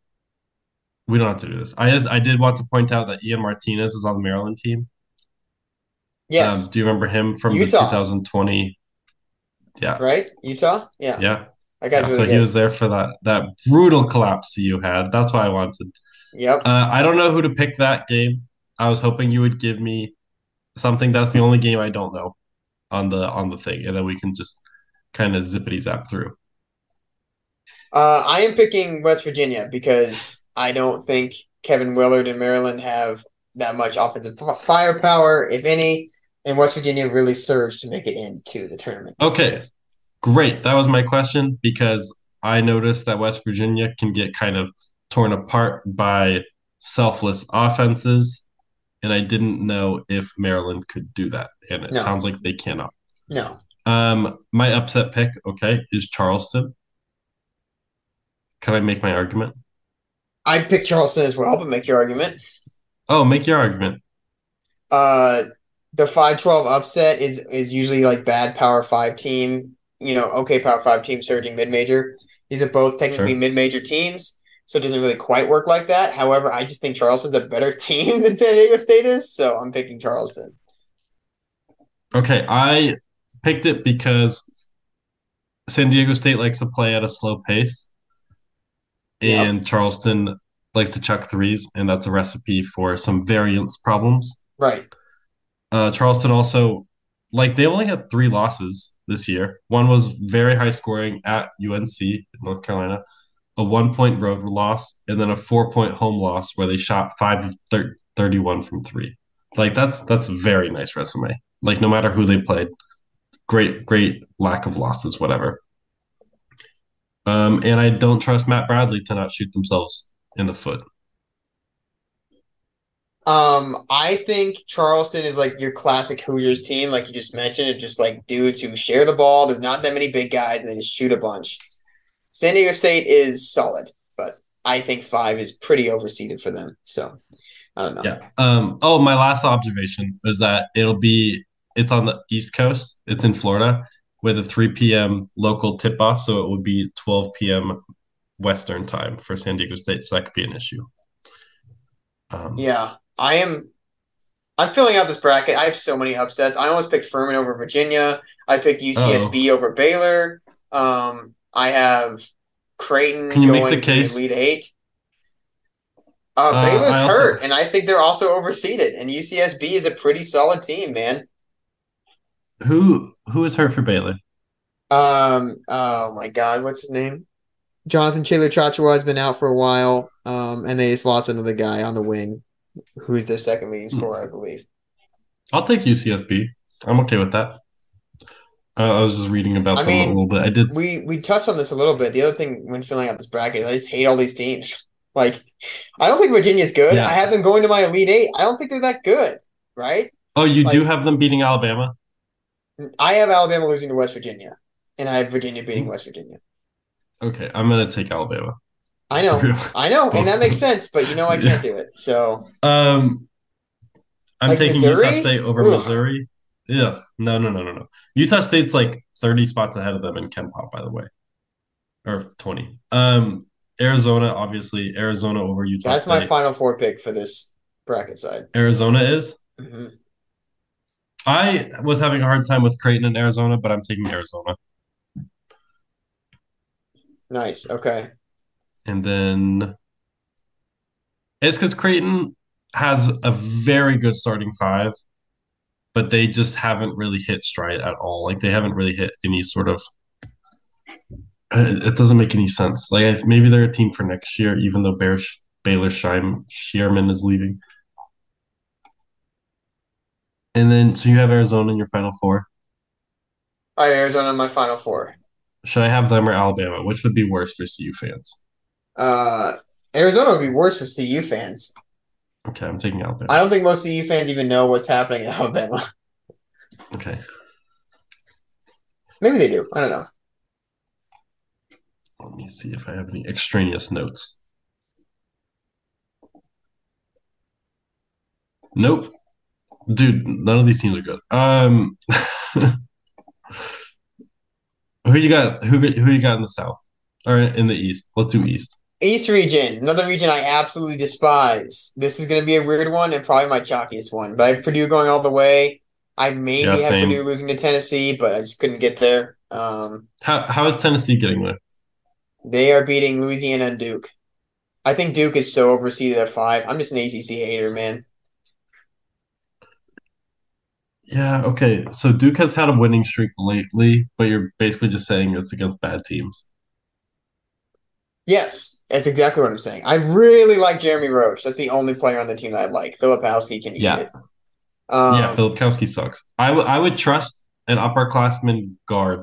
We don't have to do this. I just I did want to point out that Ian Martinez is on the Maryland team. Um. Yes, Do you remember him from the Utah, twenty twenty? Yeah. right? Utah. Yeah, Yeah. that guy's Yeah. really So he good. was there for that that brutal collapse you had. That's why I wanted. Yep. Uh, I don't know who to pick that game. I was hoping you would give me something. That's the only game I don't know on the on the thing, and then we can just kind of zippity zap through. Uh, I am picking West Virginia because I don't think Kevin Willard and Maryland have that much offensive firepower, if any, and West Virginia really surged to make it into the tournament. Okay, great. That was my question because I noticed that West Virginia can get kind of torn apart by selfless offenses, and I didn't know if Maryland could do that, and it No. sounds like they cannot. No. Um, my upset pick, okay, is Charleston. Can I make my argument? I picked Charleston as well, but make your argument. Oh, make your argument. Uh, the five twelve upset is is usually like bad Power Five team. You know, okay, Power Five team surging mid major. These are both technically Sure. mid major teams, so it doesn't really quite work like that. However, I just think Charleston's a better team than San Diego State is, so I'm picking Charleston. Okay, I picked it because San Diego State likes to play at a slow pace, and Yep. Charleston likes to chuck threes, and that's a recipe for some variance problems. Right. Uh, Charleston also, like, they only had three losses this year. One was very high scoring at U N C, North Carolina, a one point road loss, and then a four point home loss where they shot five of thir- thirty-one from three. Like, that's that's a very nice resume. Like, no matter who they played, great, great lack of losses, whatever. Um, and I don't trust Matt Bradley to not shoot themselves in the foot. Um, I think Charleston is like your classic Hoosiers team, like you just mentioned. It's just like dudes who share the ball. There's not that many big guys, and they just shoot a bunch. San Diego State is solid, but I think five is pretty overseeded for them. So I don't know. Yeah. Um, oh, my last observation is that it'll be it's on the East Coast. It's in Florida with a three p.m. local tip off, so it would be twelve p.m. Western time for San Diego State, so that could be an issue. Um, Yeah, I am. I'm filling out this bracket. I have so many upsets. I almost picked Furman over Virginia. I picked U C S B Oh. over Baylor. Um, I have Creighton Can you make going the to case? the Elite Eight. Uh, Uh, Baylor's I also- hurt, and I think they're also overseeded. And U C S B is a pretty solid team, man. Who who is hurt for Baylor? Um, oh my God, what's his name? Jonathan Taylor Chachua has been out for a while. Um, and they just lost another guy on the wing, who's their second leading scorer, I believe. I'll take U C S B. I'm okay with that. Uh, I was just reading about I them mean, a little bit. I did. We we touched on this a little bit. The other thing when filling out this bracket, I just hate all these teams. Like, I don't think Virginia's good. Yeah. I have them going to my Elite Eight. I don't think they're that good, right? Oh, you do like- have them beating Alabama? I have Alabama losing to West Virginia, and I have Virginia beating West Virginia. Okay, I'm gonna take Alabama. I know, I know, and that makes sense. But you know, I can't do it. So Um, I'm Like taking Missouri? Utah State over Ugh. Missouri. Yeah, no, no, no, no, no. Utah State's like thirty spots ahead of them in Ken Pop, by the way, or twenty. Um, Arizona, obviously, Arizona over Utah that's State. my final four pick for this bracket side. Arizona is. hmm I was having a hard time with Creighton and Arizona, but I'm taking Arizona. Nice. Okay. And then it's because Creighton has a very good starting five, but they just haven't really hit stride at all. Like they haven't really hit any sort of. It doesn't make any sense. Like if maybe they're a team for next year, even though Bear, Baylor Scheim, Shearman is leaving. And then so you have Arizona in your final four. All right, Arizona in my final four. Should I have them or Alabama? Which would be worse for C U fans? Uh, Arizona would be worse for C U fans. Okay, I'm taking Alabama. I don't think most C U fans even know what's happening in Alabama. Okay. Maybe they do. I don't know. Let me see if I have any extraneous notes. Nope. Dude, none of these teams are good. Um, who you got? Who who you got in the South or in the East? Let's do East. East region, another region I absolutely despise. This is going to be a weird one and probably my chalkiest one. But I have Purdue going all the way. I maybe Yeah, have same. Purdue losing to Tennessee, but I just couldn't get there. Um, How how is Tennessee getting there? they are beating Louisiana and Duke. I think Duke is so overseeded at five. I'm just an A C C hater, man. Yeah, okay. So Duke has had a winning streak lately, but you're basically just saying it's against bad teams. Yes, that's exactly what I'm saying. I really like Jeremy Roach. That's the only player on the team that I like. Filipowski can eat Yeah. it. Um, Yeah, Filipkowski sucks. I would I would trust an upperclassman guard,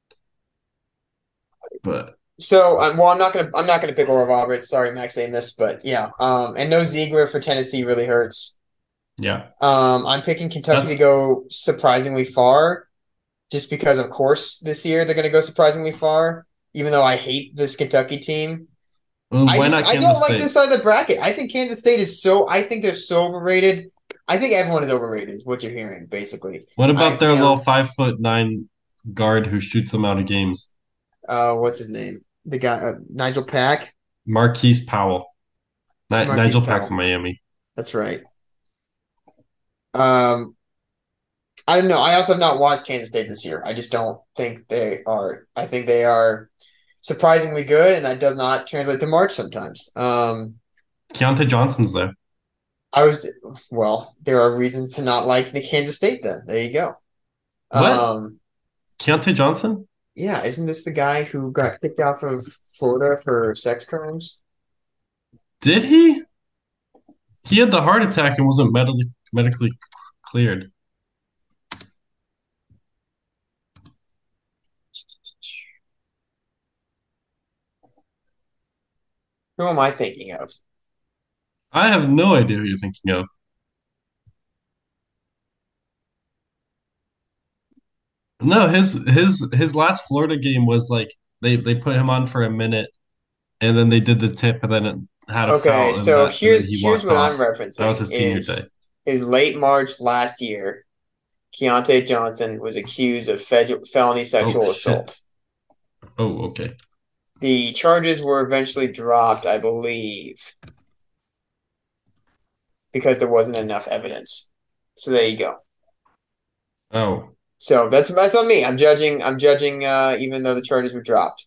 but So, um, well, I'm not gonna I'm not gonna pick Oral Roberts. Sorry, Max, saying this, but yeah. Um, and no Ziegler for Tennessee really hurts. yeah. Um, I'm picking Kentucky That's to go surprisingly far, just because, of course, this year they're gonna go surprisingly far. Even though I hate this Kentucky team, well, I why just not I don't Kansas like State? this side of the bracket. I think Kansas State is so. I think they're so overrated. I think everyone is overrated. Is what you're hearing, basically. What I about their you little know, five foot nine guard who shoots them out of games? uh, what's his name? The guy uh, Nigel Pack, Marquise Powell. Ni- Marquise Nigel Pack's in Powell. Miami. That's right. Um, I don't know. I also have not watched Kansas State this year. I just don't think they are. I think they are surprisingly good, and that does not translate to March sometimes. Um, Keontae Johnson's there. I was well. There are reasons to not like the Kansas State. Then there you go. What? Um, Keontae Johnson? yeah, isn't this the guy who got kicked out from Florida for sex crimes? Did he? He had the heart attack and wasn't medically medically cleared. Who am I thinking of? I have no idea who you're thinking of. No, his his his last Florida game was like they they put him on for a minute and then they did the tip and then it had a Okay, foul and so that and then here's he here's walked what I'm off. That was referencing his senior day. is is late March last year. Keontae Johnson was accused of fed- felony Oh sexual shit. assault. Oh, okay. The charges were eventually dropped, I believe, because there wasn't enough evidence. So there you go. Oh. So that's that's on me. I'm judging. I'm judging. Uh, even though the charges were dropped.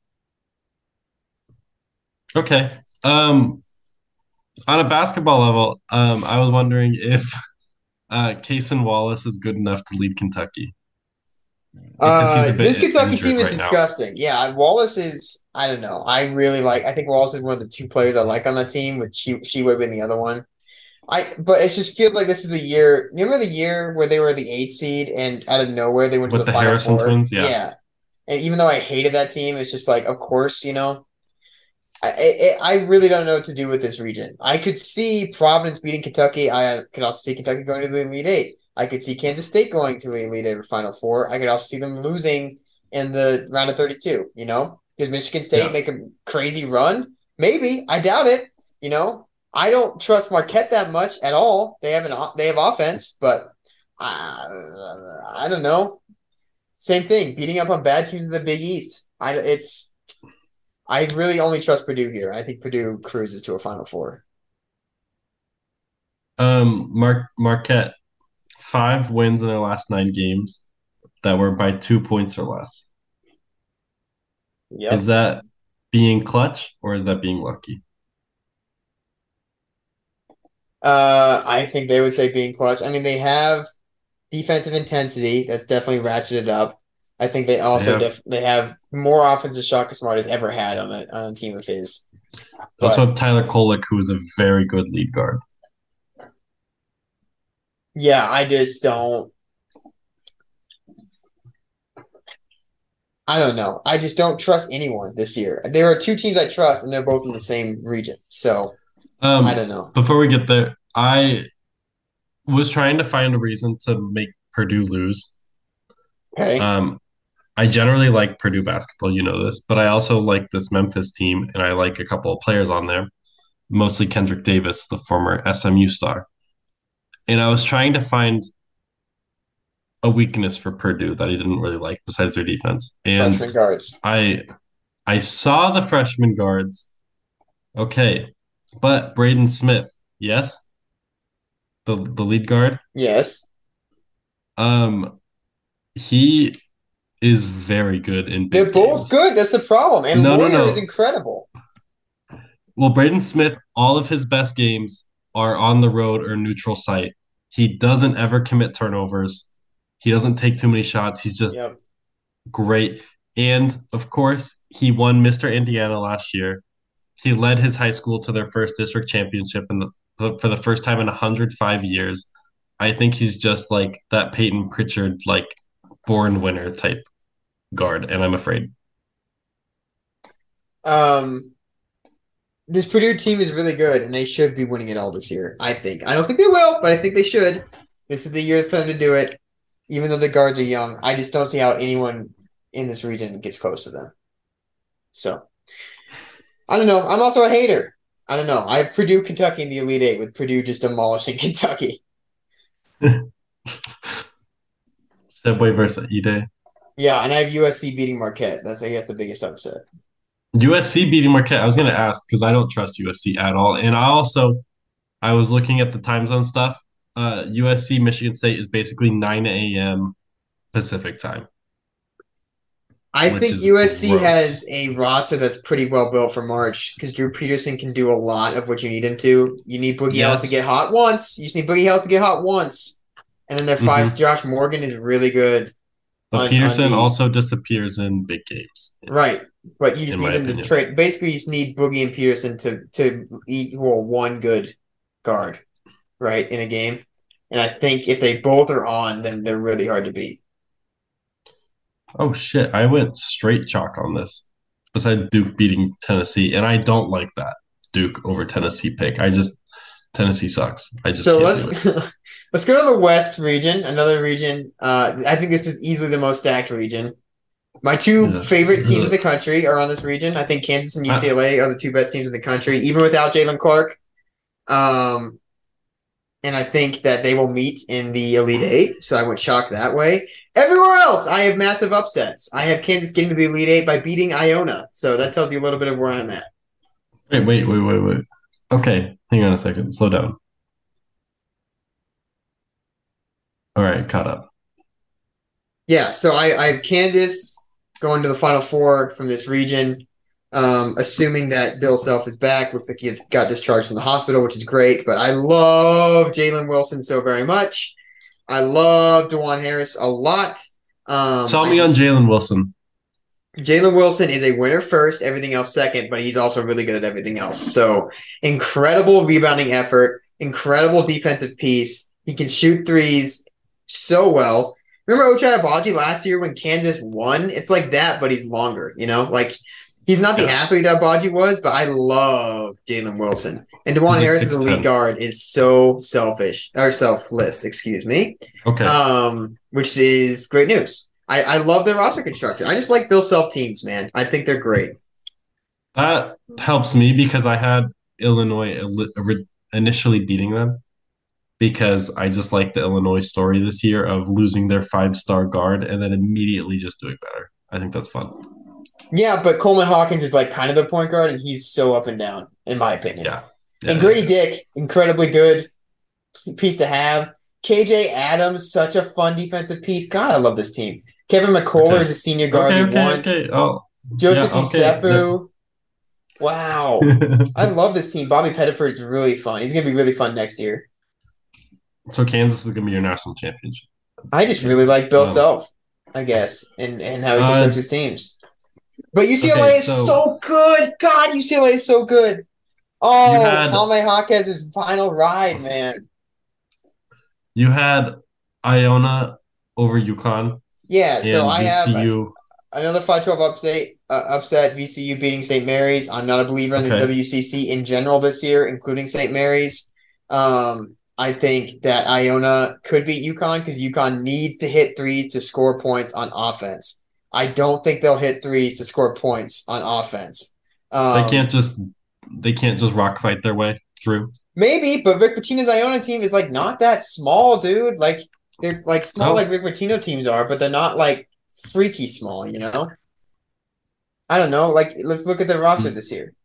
Okay. Um on a basketball level, um I was wondering if uh Cason Wallace is good enough to lead Kentucky because he's Uh, a this bit Kentucky injured team is right now. disgusting. Yeah, Wallace is. I don't know. I really like. I think Wallace is one of the two players I like on that team, with she she would have been the other one. I but it just feels like this is the year. Remember the year where they were the eighth seed and out of nowhere they went to With the the final Harrison four? twins, yeah. Yeah, and even though I hated that team, it's just like, of course, you know. I, I I really don't know what to do with this region. I could see Providence beating Kentucky. I could also see Kentucky going to the Elite Eight. I could see Kansas State going to the Elite Eight or Final Four. I could also see them losing in the round of thirty-two. You know, does Michigan State Yeah. make a crazy run? Maybe. I doubt it. You know, I don't trust Marquette that much at all. They have an they have offense, but I I don't know. Same thing, beating up on bad teams in the Big East. I it's. I really only trust Purdue here. I think Purdue cruises to a Final Four. Um Mar- Marquette, five wins in their last nine games that were by two points or less. Yep. Is that being clutch or is that being lucky? Uh, I think they would say being clutch. I mean, they have defensive intensity that's definitely ratcheted up. I think they also They have- def- they have more offensive Shaka Smart has ever had on a on a team of his. They also But have Tyler Kolek, who is a very good lead guard. yeah, I just don't. I don't know. I just don't trust anyone this year. There are two teams I trust, and they're both in the same region. So Um, I don't know. Before we get there, I was trying to find a reason to make Purdue lose. Okay. Um, I generally like Purdue basketball, you know this, but I also like this Memphis team, and I like a couple of players on there, mostly Kendrick Davis, the former S M U star. And I was trying to find a weakness for Purdue that I didn't really like besides their defense. And Freshman guards. I I saw the freshman guards. Okay. But Braden Smith, yes? The the lead guard? Yes. Um he is very good in big They're both games. good. That's the problem. And No, no, Warrior no. is incredible. Well, Braden Smith, all of his best games are on the road or neutral site. He doesn't ever commit turnovers. He doesn't take too many shots. He's just Yep. great. And of course, he won Mister Indiana last year. He led his high school to their first district championship in the, the for the first time in one hundred five years. I think he's just like that Peyton Pritchard, like born winner type guard, and I'm afraid. Um, this Purdue team is really good, and they should be winning it all this year, I think. I don't think they will, but I think they should. This is the year for them to do it, even though the guards are young. I just don't see how anyone in this region gets close to them. So, I don't know. I'm also a hater. I don't know. I have Purdue, Kentucky in the Elite Eight, with Purdue just demolishing Kentucky. Subway versus E-Day. Yeah, and I have U S C beating Marquette. That's, I guess, the biggest upset. U S C beating Marquette. I was going to ask because I don't trust U S C at all. And I also, I was looking at the time zone stuff. Uh, U S C Michigan State is basically nine a.m. Pacific time. I Which think is U S C gross. has a roster that's pretty well built for March because Drew Peterson can do a lot of what you need him to. You need Boogie Yes. Ellis to get hot once. You just need Boogie Ellis to get hot once. And then their five, Mhm. Josh Morgan is really good. But on- Peterson on the- also disappears in big games. Right. But you just In need my them opinion. to trade. Basically, you just need Boogie and Peterson to, to equal one good guard, right, in a game. And I think if they both are on, then they're really hard to beat. Oh shit! I went straight chalk on this. Besides Duke beating Tennessee, and I don't like that Duke over Tennessee pick. I just Tennessee sucks. I just So can't let's do it. let's go to the West region, another region. Uh, I think this is easily the most stacked region. My two Yeah. favorite teams Ugh. in the country are on this region. I think Kansas and U C L A are the two best teams in the country, even without Jalen Clark. Um, and I think that they will meet in the Elite Eight. So I went chalk that way. Everywhere else, I have massive upsets. I have Kansas getting to the Elite Eight by beating Iona. So that tells you a little bit of where I'm at. Wait, wait, wait, wait, wait. Okay, hang on a second. Slow down. All right, caught up. Yeah, so I, I have Kansas going to the Final Four from this region, um, assuming that Bill Self is back. Looks like he got discharged from the hospital, which is great. But I love Jalen Wilson so very much. I love DeJuan Harris a lot. Um, Tell I me on just- Jalen Wilson. Jalen Wilson is a winner first, everything else second, but he's also really good at everything else. So incredible rebounding effort, incredible defensive piece. He can shoot threes so well. Remember Ochai Agbaji last year when Kansas won? It's like that, but he's longer, you know? Like he's not the Yeah. athlete that Agbaji was, but I love Jalen Wilson. And DeJuan He's like Harris as a six lead ten. guard is so selfish or selfless, excuse me. Okay. Um, which is great news. I, I love their roster construction. I just like Bill Self teams, man. I think they're great. That helps me because I had Illinois ili- ori- initially beating them because I just like the Illinois story this year of losing their five-star guard and then immediately just doing better. I think that's fun. Yeah, but Coleman Hawkins is like kind of the point guard, and he's so up and down, in my opinion. Yeah. Yeah, And Grady Dick, incredibly good piece to have. K J Adams, such a fun defensive piece. God, I love this team. Kevin McCullough Okay. is a senior guard. Okay, you okay, want. okay. Oh. Joseph Yeah, okay. Yusefu. Wow. I love this team. Bobby Pettiford is really fun. He's going to be really fun next year. So Kansas is going to be your national championship. I just really like Bill Oh. Self, I guess, and, and how he Uh, constructs his teams. But U C L A okay, is so- so good. God, U C L A is so good. Oh, You had- Jaime Jaquez's final ride, man. You had Iona over UConn Yeah, and so I have V C U. another five twelve upset, uh, upset, V C U beating Saint Mary's. I'm not a believer in the Okay. W C C in general this year, including Saint Mary's. Um, I think that Iona could beat UConn because UConn needs to hit threes to score points on offense. I don't think they'll hit threes to score points on offense. Um, they can't just they can't just rock fight their way through. Maybe, but Rick Pitino's Iona team is like not that small, dude. Like they're like small, Oh. like Rick Pitino teams are, but they're not like freaky small. You know. I don't know. Like, let's look at the roster Hmm. this year.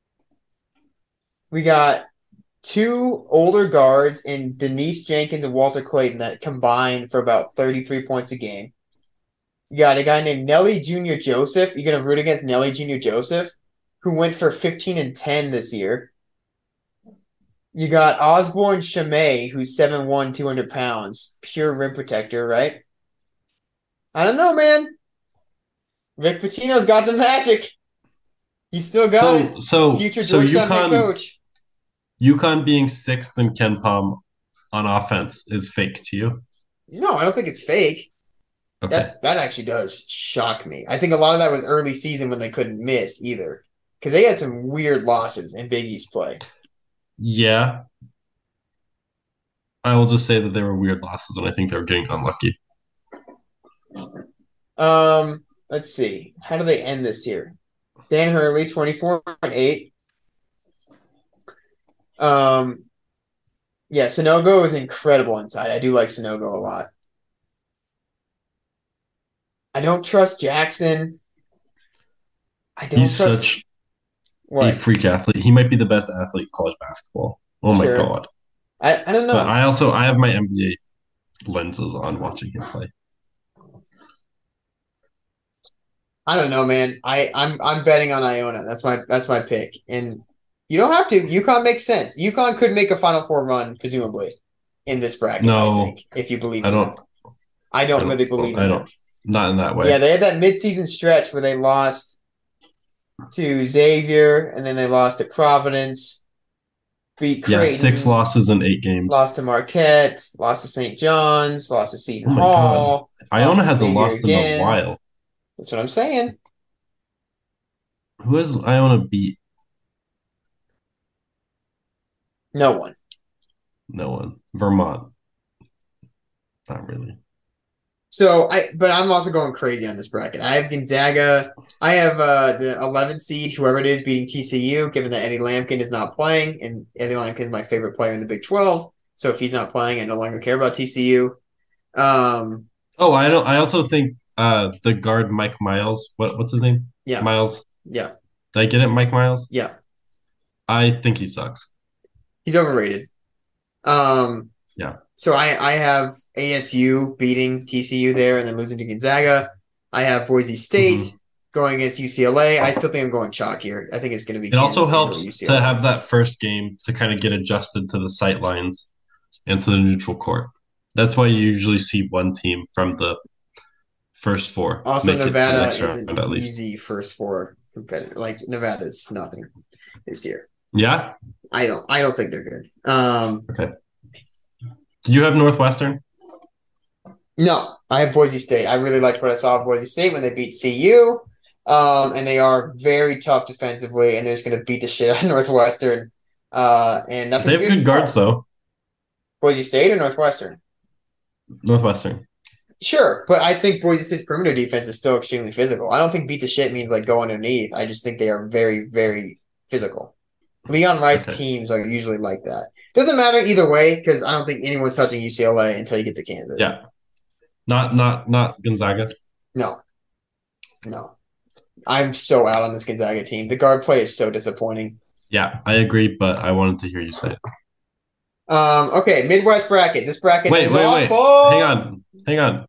We got two older guards in Denise Jenkins and Walter Clayton that combined for about thirty-three points a game. You got a guy named Nelly Junior Joseph. You're going to root against Nelly Junior Joseph, who went for fifteen and ten this year. You got Osborne Chamay, who's seven one, two hundred pounds. Pure rim protector, right? I don't know, man. Rick Pitino's got the magic. He's still got So it. so Future so Georgetown head UConn coach. UConn being sixth in Ken Palm on offense is fake to you. No, I don't think it's fake. Okay. That's that actually does shock me. I think a lot of that was early season when they couldn't miss either, because they had some weird losses in Big East play. Yeah. I will just say that they were weird losses, and I think they were getting unlucky. Um, let's see. How do they end this year? Dan Hurley, twenty-four and eight. Um, yeah, Sonogo is incredible inside. I do like Sonogo a lot. I don't trust Jackson. I don't He's trust such a what? freak athlete. He might be the best athlete in college basketball. Oh my Sure. god. I, I don't know. But I also I have my N B A lenses on watching him play. I don't know, man. I, I'm I'm betting on Iona. That's my that's my pick. And you don't have to. UConn makes sense. UConn could make a Final Four run, presumably, in this bracket, No. I think, if you believe I in don't them. I don't, I don't- really believe I in don't- them. Not in that way. Yeah, they had that midseason stretch where they lost to Xavier, and then they lost to Providence, beat Yeah, Creighton, six losses in eight games. lost to Marquette, lost to Saint John's, lost to Seton Oh my Hall. Iona lost to hasn't Xavier lost in again. a while. That's what I'm saying. Who has Iona beat? No one. No one. Vermont. Not really. So I, but I'm also going crazy on this bracket. I have Gonzaga. I have uh, the eleventh seed, whoever it is, beating T C U. Given that Eddie Lampkin is not playing, and Eddie Lampkin is my favorite player in the Big twelve. So if he's not playing, I no longer care about T C U. Um, Oh, I don't I also think uh the guard Mike Miles. What what's his name? yeah, Miles. yeah, Did I get it? Mike Miles? yeah. I think he sucks. He's overrated. Um, Yeah. So I, I have A S U beating T C U there and then losing to Gonzaga. I have Boise State Mhm. going against U C L A. I still think I'm going chalk here. I think it's going to be. It also Kansas State or helps U C L A. to have that first game to kind of get adjusted to the sight lines and to the neutral court. That's why you usually see one team from the first four Also, make Nevada it to the next is round an at least. easy first four competitor. Like Nevada's nothing this year. Yeah? I don't. I don't think they're good. Um, Did you have Northwestern? no, I have Boise State. I really liked what I saw of Boise State when they beat C U. Um, and they are very tough defensively, and they're just going to beat the shit out of Northwestern. Uh, and nothing. They have good guards though. Boise State or Northwestern? Northwestern. Sure, but I think Boise State's perimeter defense is still extremely physical. I don't think beat the shit means like go underneath. I just think they are very, very physical. Leon Rice Okay. teams are usually like that. Doesn't matter either way because I don't think anyone's touching U C L A until you get to Kansas. Yeah. Not not not Gonzaga. No. No. I'm so out on this Gonzaga team. The guard play is so disappointing. Yeah, I agree, but I wanted to hear you say it. Um, okay, Midwest bracket. This bracket Wait, is wait, wait. awful. Hang on. Hang on.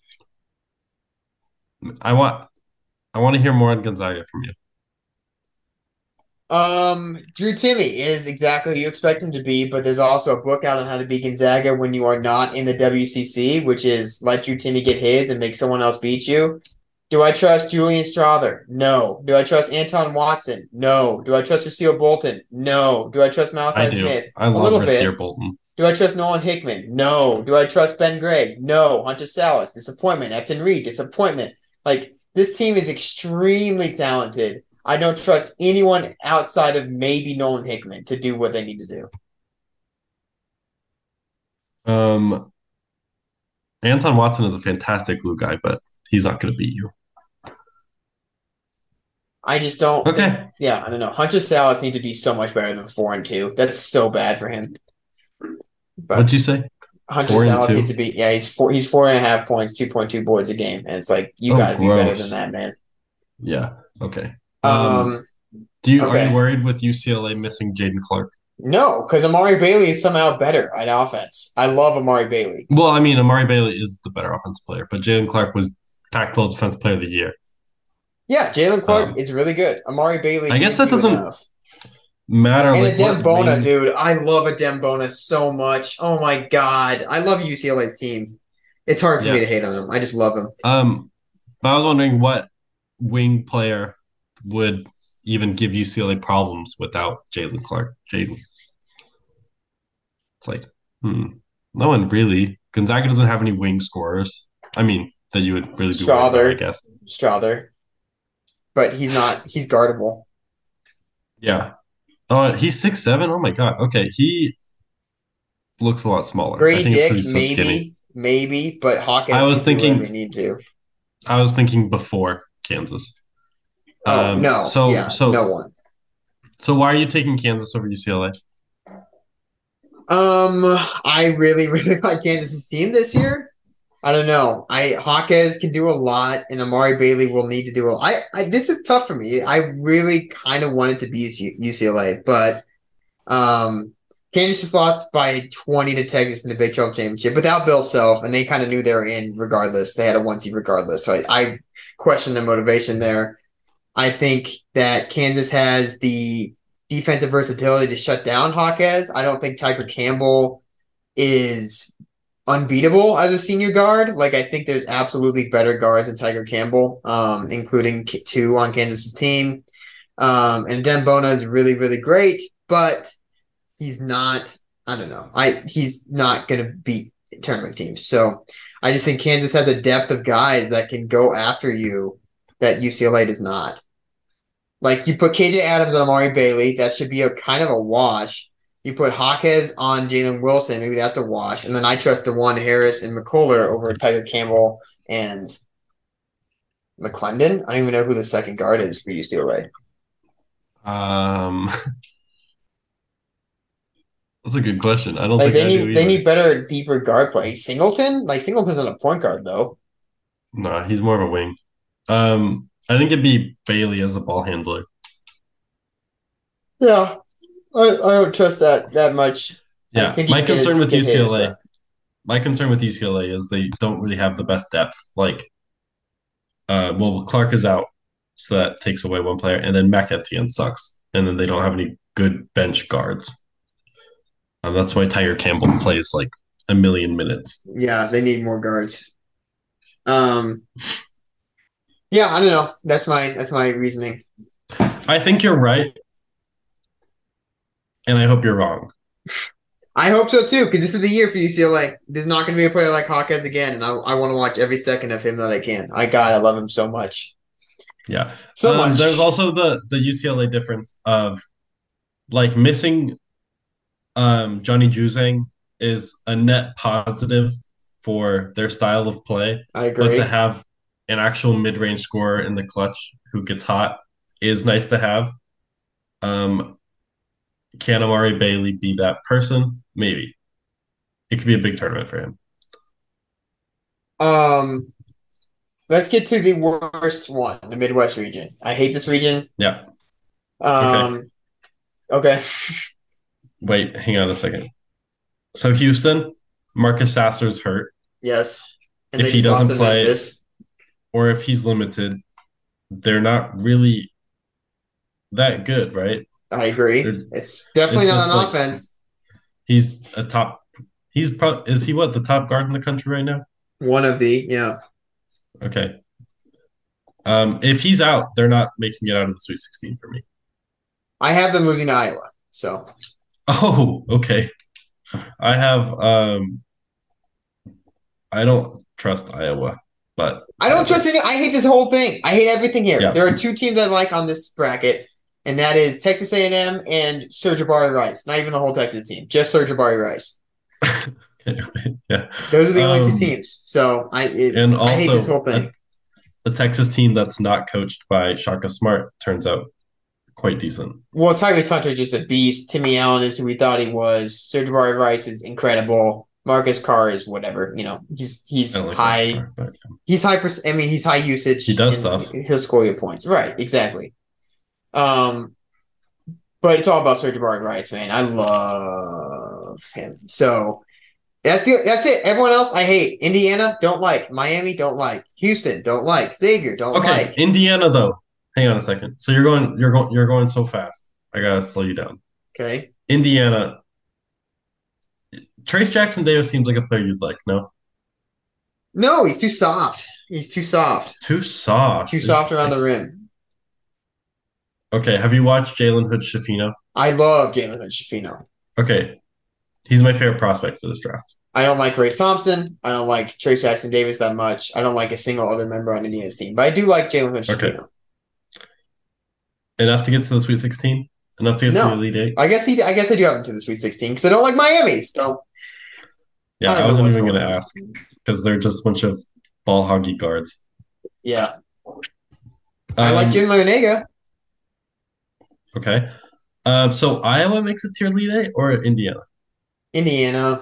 I want I want to hear more on Gonzaga from you. Um, Drew Timmy is exactly who you expect him to be, but there's also a book out on how to beat Gonzaga when you are not in the W C C, which is let Drew Timmy get his and make someone else beat you. Do I trust Julian Strother? No. Do I trust Anton Watson? No. Do I trust Raseel Bolton? No. Do I trust Malachi I do. Smith? I a love little Rasir bit. Bolton. Do I trust Nolan Hickman? No. Do I trust Ben Gray? No. Hunter Salas? Disappointment. Epton Reed? Disappointment. Like, this team is extremely talented. I don't trust anyone outside of maybe Nolan Hickman to do what they need to do. Um, Anton Watson is a fantastic glue guy, but he's not going to beat you. I just don't. Okay. Yeah, I don't know. Hunter Salas needs to be so much better than four and two. That's so bad for him. But What'd you say? Hunter Four and Salas two? needs to be. Yeah, he's four. He's four and a half points, two point two boards a game, and it's like you Oh, got to be better gross. than that, man. Yeah. Okay. Um, Um, do you are okay. you worried with U C L A missing Jaden Clark? no, because Amari Bailey is somehow better at offense. I love Amari Bailey. Well, I mean, Amari Bailey is the better offensive player, but Jaden Clark was Pac-twelve Defensive Player of the Year. Yeah, Jalen Clark Um, is really good. Amari Bailey. I guess gives that you doesn't enough. Matter. And like, Adem what Bona, wing- dude. I love Adem Bona so much. Oh my god, I love U C L A's team. It's hard for Yeah. me to hate on them. I just love them. Um, but I was wondering what wing player would even give U C L A problems without Jalen Clark. Jaden. It's like, hmm, no one really. Gonzaga doesn't have any wing scorers. I mean, that you would really be worried about, I Strawther. guess. Strawther. But he's not. He's guardable. Yeah. Oh, he's six seven. Oh my god. Okay, he looks a lot smaller. I Grady think it's 'cause Dick, he's so skinny. maybe, maybe, but Hawkins I was can do thinking- whatever you need to. I was thinking before Kansas. Oh Um, no, So yeah, so no one. so why are you taking Kansas over U C L A? Um, I really, really like Kansas's team this year. I don't know. I Hawkins can do a lot, and Amari Bailey will need to do a. I, I this is tough for me. I really kind of wanted to be U C L A, but um, Kansas just lost by twenty to Texas in the Big twelve championship without Bill Self, and they kind of knew they were in regardless. They had a one seed regardless. So I, I question the motivation there. I think that Kansas has the defensive versatility to shut down Hawkins. I don't think Tiger Campbell is unbeatable as a senior guard. Like, I think there's absolutely better guards than Tiger Campbell, um, including two on Kansas's team. Um, and Adem Bona is really, really great, but he's not, I don't know. I he's not going to beat tournament teams. So I just think Kansas has a depth of guys that can go after you that U C L A does not. Like, you put K J Adams on Amari Bailey, that should be a kind of a wash. You put Hawkins on Jalen Wilson, maybe that's a wash. And then I trust DeJuan Harris and McCullough over Tiger Campbell and McClendon. I don't even know who the second guard is for U C L A. Um, that's a good question. I don't Like, think I they do need they either. need better, deeper guard play. Singleton? Like, Singleton's not a point guard, though. No, he's more of a wing. Um, I think it'd be Bailey as a ball handler. Yeah. I, I don't trust that that much. I Yeah, think he my can get concern his- with get U C L his, A, my concern with U C L A is they don't really have the best depth. Like, uh, well, Clark is out, so that takes away one player, and then Mac Etienne sucks, and then they don't have any good bench guards. Um, that's why Tiger Campbell plays like a million minutes. Yeah, they need more guards. Um, yeah, I don't know. That's my that's my reasoning. I think you're right, and I hope you're wrong. I hope so too, because this is the year for U C L A. There's not going to be a player like Hawkins again, and I, I want to watch every second of him that I can. I God, I love him so much. Yeah. So Um, much. There's also the the U C L A difference of like missing um, Johnny Juzang is a net positive for their style of play, I but agree. to have an actual mid-range scorer in the clutch who gets hot is nice to have. Um, can Amari Bailey be that person? Maybe. It could be a big tournament for him. Um, let's get to the worst one, the Midwest region. I hate this region. Yeah. Um, okay. Wait, hang on a second. So Houston, Marcus Sasser's hurt. Yes. And If they he just lost doesn't to play- Memphis. Or if he's limited, they're not really that good, right? I agree. They're- It's definitely it's not just on like- offense. He's a top. He's pro. Is he what the top guard in the country right now? One of the, yeah. Okay. Um, if he's out, they're not making it out of the Sweet sixteen for me. I have them losing to Iowa. So Oh, okay. I have. Um, I don't trust Iowa, but I don't trust any. I hate this whole thing. I hate everything here. Yeah. There are two teams I like on this bracket, and that is Texas A and M and Serge-Jabari Rice. Not even the whole Texas team, just Serge-Jabari Rice. yeah. Those are the only Um, two teams. So I it, And I hate also, this whole thing. the Texas team that's not coached by Shaka Smart turns out quite decent. Well, Tyrese Hunter is just a beast. Timmy Allen is who we thought he was. Sir'Jabari Rice is incredible. Marcus Carr is whatever. You know, he's he's like high. Carr, but, yeah. He's high. I mean, he's high usage. He does stuff. He'll score you points. Right. Exactly. Um, but it's all about Sir'Jabari Rice, man. I love him. So that's the, that's it. Everyone else, I hate. Indiana, don't like. Miami, don't like. Houston, don't like. Xavier, don't okay, like. Indiana though. Hang on a second. So you're going, you're going, you're going so fast. I gotta slow you down. Okay. Indiana. Trace Jackson Davis seems like a player you'd like. No. No, he's too soft. He's too soft. Too soft. Too soft around the rim. Okay. Have you watched Jalen Hood-Schifino? I love Jalen Hood-Schifino. Okay. He's my favorite prospect for this draft. I don't like Grace Thompson. I don't like Trace Jackson Davis that much. I don't like a single other member on Indiana's team. But I do like Jalen Hood-Schifino. Okay. Enough to get to the Sweet sixteen? Enough to get no. to the Elite Eight? I guess he. I guess I do have him to the Sweet sixteen because I don't like Miami. So yeah, I, I wasn't even going to ask because they're just a bunch of ball hoggy guards. Yeah. Um, I like Jim Larrañaga. Okay. Um, so Iowa makes it to your Elite Eight or Indiana? Indiana.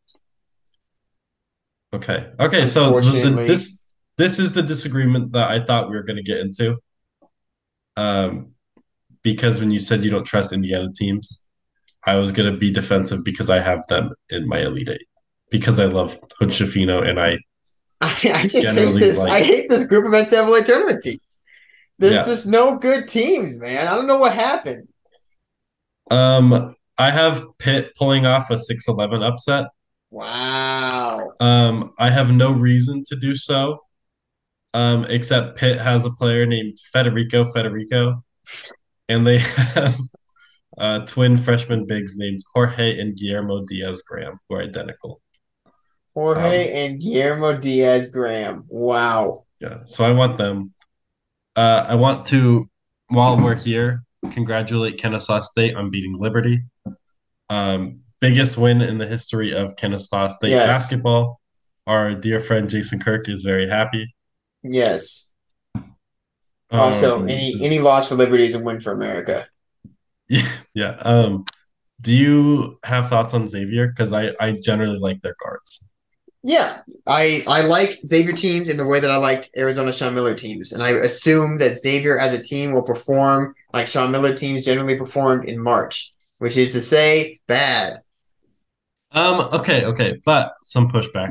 Okay. Okay. So the, the, this this is the disagreement that I thought we were going to get into. Um, because when you said you don't trust Indiana teams, I was going to be defensive because I have them in my Elite Eight because I love Hood-Schifino and I. I, I just hate this. Like, I hate this group of N C double A tournament teams. There's yeah. just no good teams, man. I don't know what happened. Um, I have Pitt pulling off a six eleven upset. Wow. Um, I have no reason to do so. Um, except Pitt has a player named Federico Federico, and they have uh, twin freshman bigs named Jorge and Guillermo Diaz-Graham, who are identical. Jorge um, and Guillermo Diaz-Graham. Wow. Yeah, so I want them. Uh, I want to, while we're here, congratulate Kennesaw State on beating Liberty. Um, biggest win in the history of Kennesaw State yes. basketball. Our dear friend Jason Kirk is very happy. Yes. Also, um, any any loss for Liberty is a win for America. Yeah. yeah. Um, do you have thoughts on Xavier? Because I, I generally like their guards. Yeah, I I like Xavier teams in the way that I liked Arizona Sean Miller teams, and I assume that Xavier as a team will perform like Sean Miller teams generally performed in March, which is to say, bad. Um. Okay. Okay. But some pushback.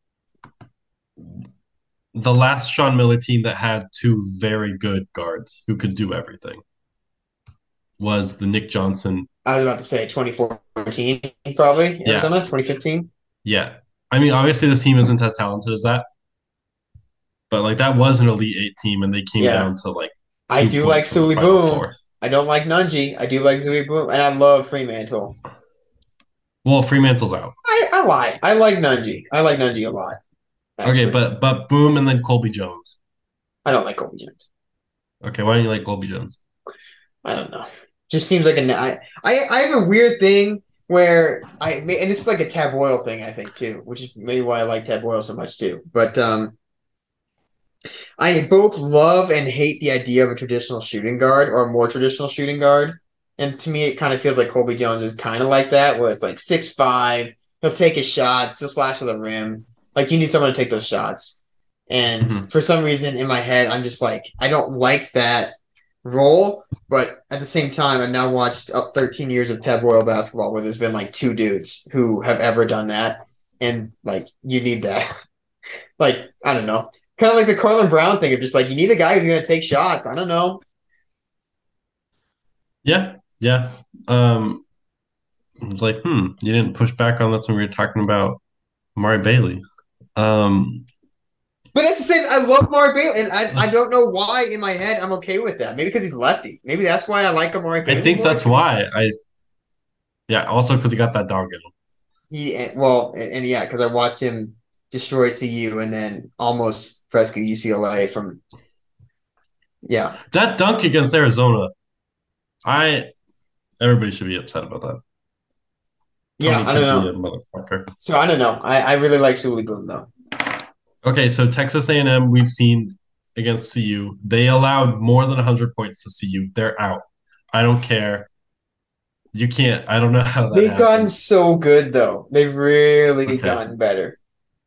The last Sean Miller team that had two very good guards who could do everything was the Nick Johnson. I was about to say twenty fourteen, probably, Arizona, yeah. twenty fifteen. Yeah. I mean, obviously this team isn't as talented as that. But, like, that was an Elite Eight team, and they came yeah. down to, like, I do like Sully Boom. Four. I don't like Nunji. I do like Sully Boom, and I love Fremantle. Well, Fremantle's out. I, I lie. I like Nunji. I like Nunji a lot. Actually. Okay, but but Boom and then Colby Jones. I don't like Colby Jones. Okay, why don't you like Colby Jones? I don't know. Just seems like a I I, I have a weird thing where I and it's like a Tab Boyle thing, I think too, which is maybe why I like Tab Boyle so much too. But um, I both love and hate the idea of a traditional shooting guard or a more traditional shooting guard. And to me, it kind of feels like Colby Jones is kind of like that, where it's like six five, he'll take his shots, he'll slash to the rim. Like, you need someone to take those shots. And mm-hmm. for some reason in my head, I'm just like, I don't like that role. But at the same time, I've now watched thirteen years of Tab Boyle basketball where there's been like two dudes who have ever done that. And like, you need that. Like, I don't know. Kind of like the Carlin Brown thing of just like, you need a guy who's going to take shots. I don't know. Yeah. Yeah. Um, I was like, hmm, you didn't push back on this when we were talking about Amari Bailey. Um, but that's the same. I love Amari Bailey, and I, I don't know why in my head I'm okay with that. Maybe because he's lefty. Maybe that's why I like Amari Bailey. I think more. That's why. I yeah. Also because he got that dog in him. He well, and, and yeah, because I watched him destroy C U and then almost rescue U C L A from. Yeah, that dunk against Arizona, I everybody should be upset about that. Yeah, Tony I don't know. Motherfucker. So I don't know. I, I really like Sully Boom though. Okay, so Texas A and M, we've seen against C U. They allowed more than one hundred points to C U. They're out. I don't care. You can't. I don't know how that They've happened. gotten so good, though. They've really Okay. gotten better.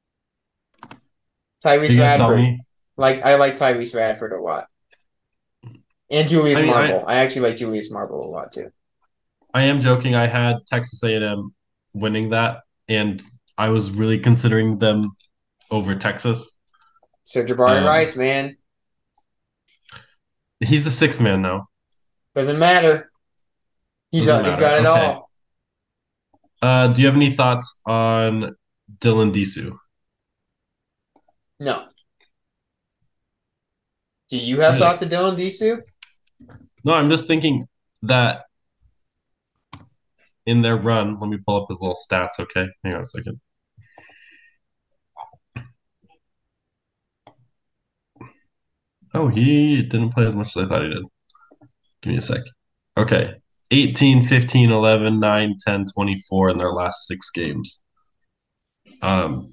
You Tyrese guys tell Radford. me. Like, I like Tyrese Radford a lot. And Julius I mean, Marble. I, actually like Julius Marble a lot, too. I am joking. I had Texas A and M winning that, and I was really considering them over Texas. So, Jabari Um, Rice, man. He's the sixth man now. Doesn't matter. He's, Doesn't uh, he's matter. got it Okay. all. Uh, do you have any thoughts on Dylan Disu? No. Do you have Really? thoughts of Dylan Disu? No, I'm just thinking that in their run, let me pull up his little stats, okay? Hang on a second. Oh, he didn't play as much as I thought he did. Give me a sec. Okay. eighteen, fifteen, eleven, nine, ten, twenty-four in their last six games. Um,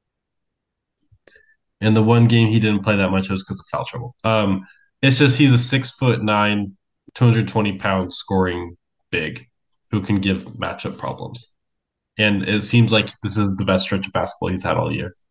and the one game he didn't play that much was because of foul trouble. Um, it's just he's a six foot nine, two hundred twenty pound scoring big who can give matchup problems. And it seems like this is the best stretch of basketball he's had all year.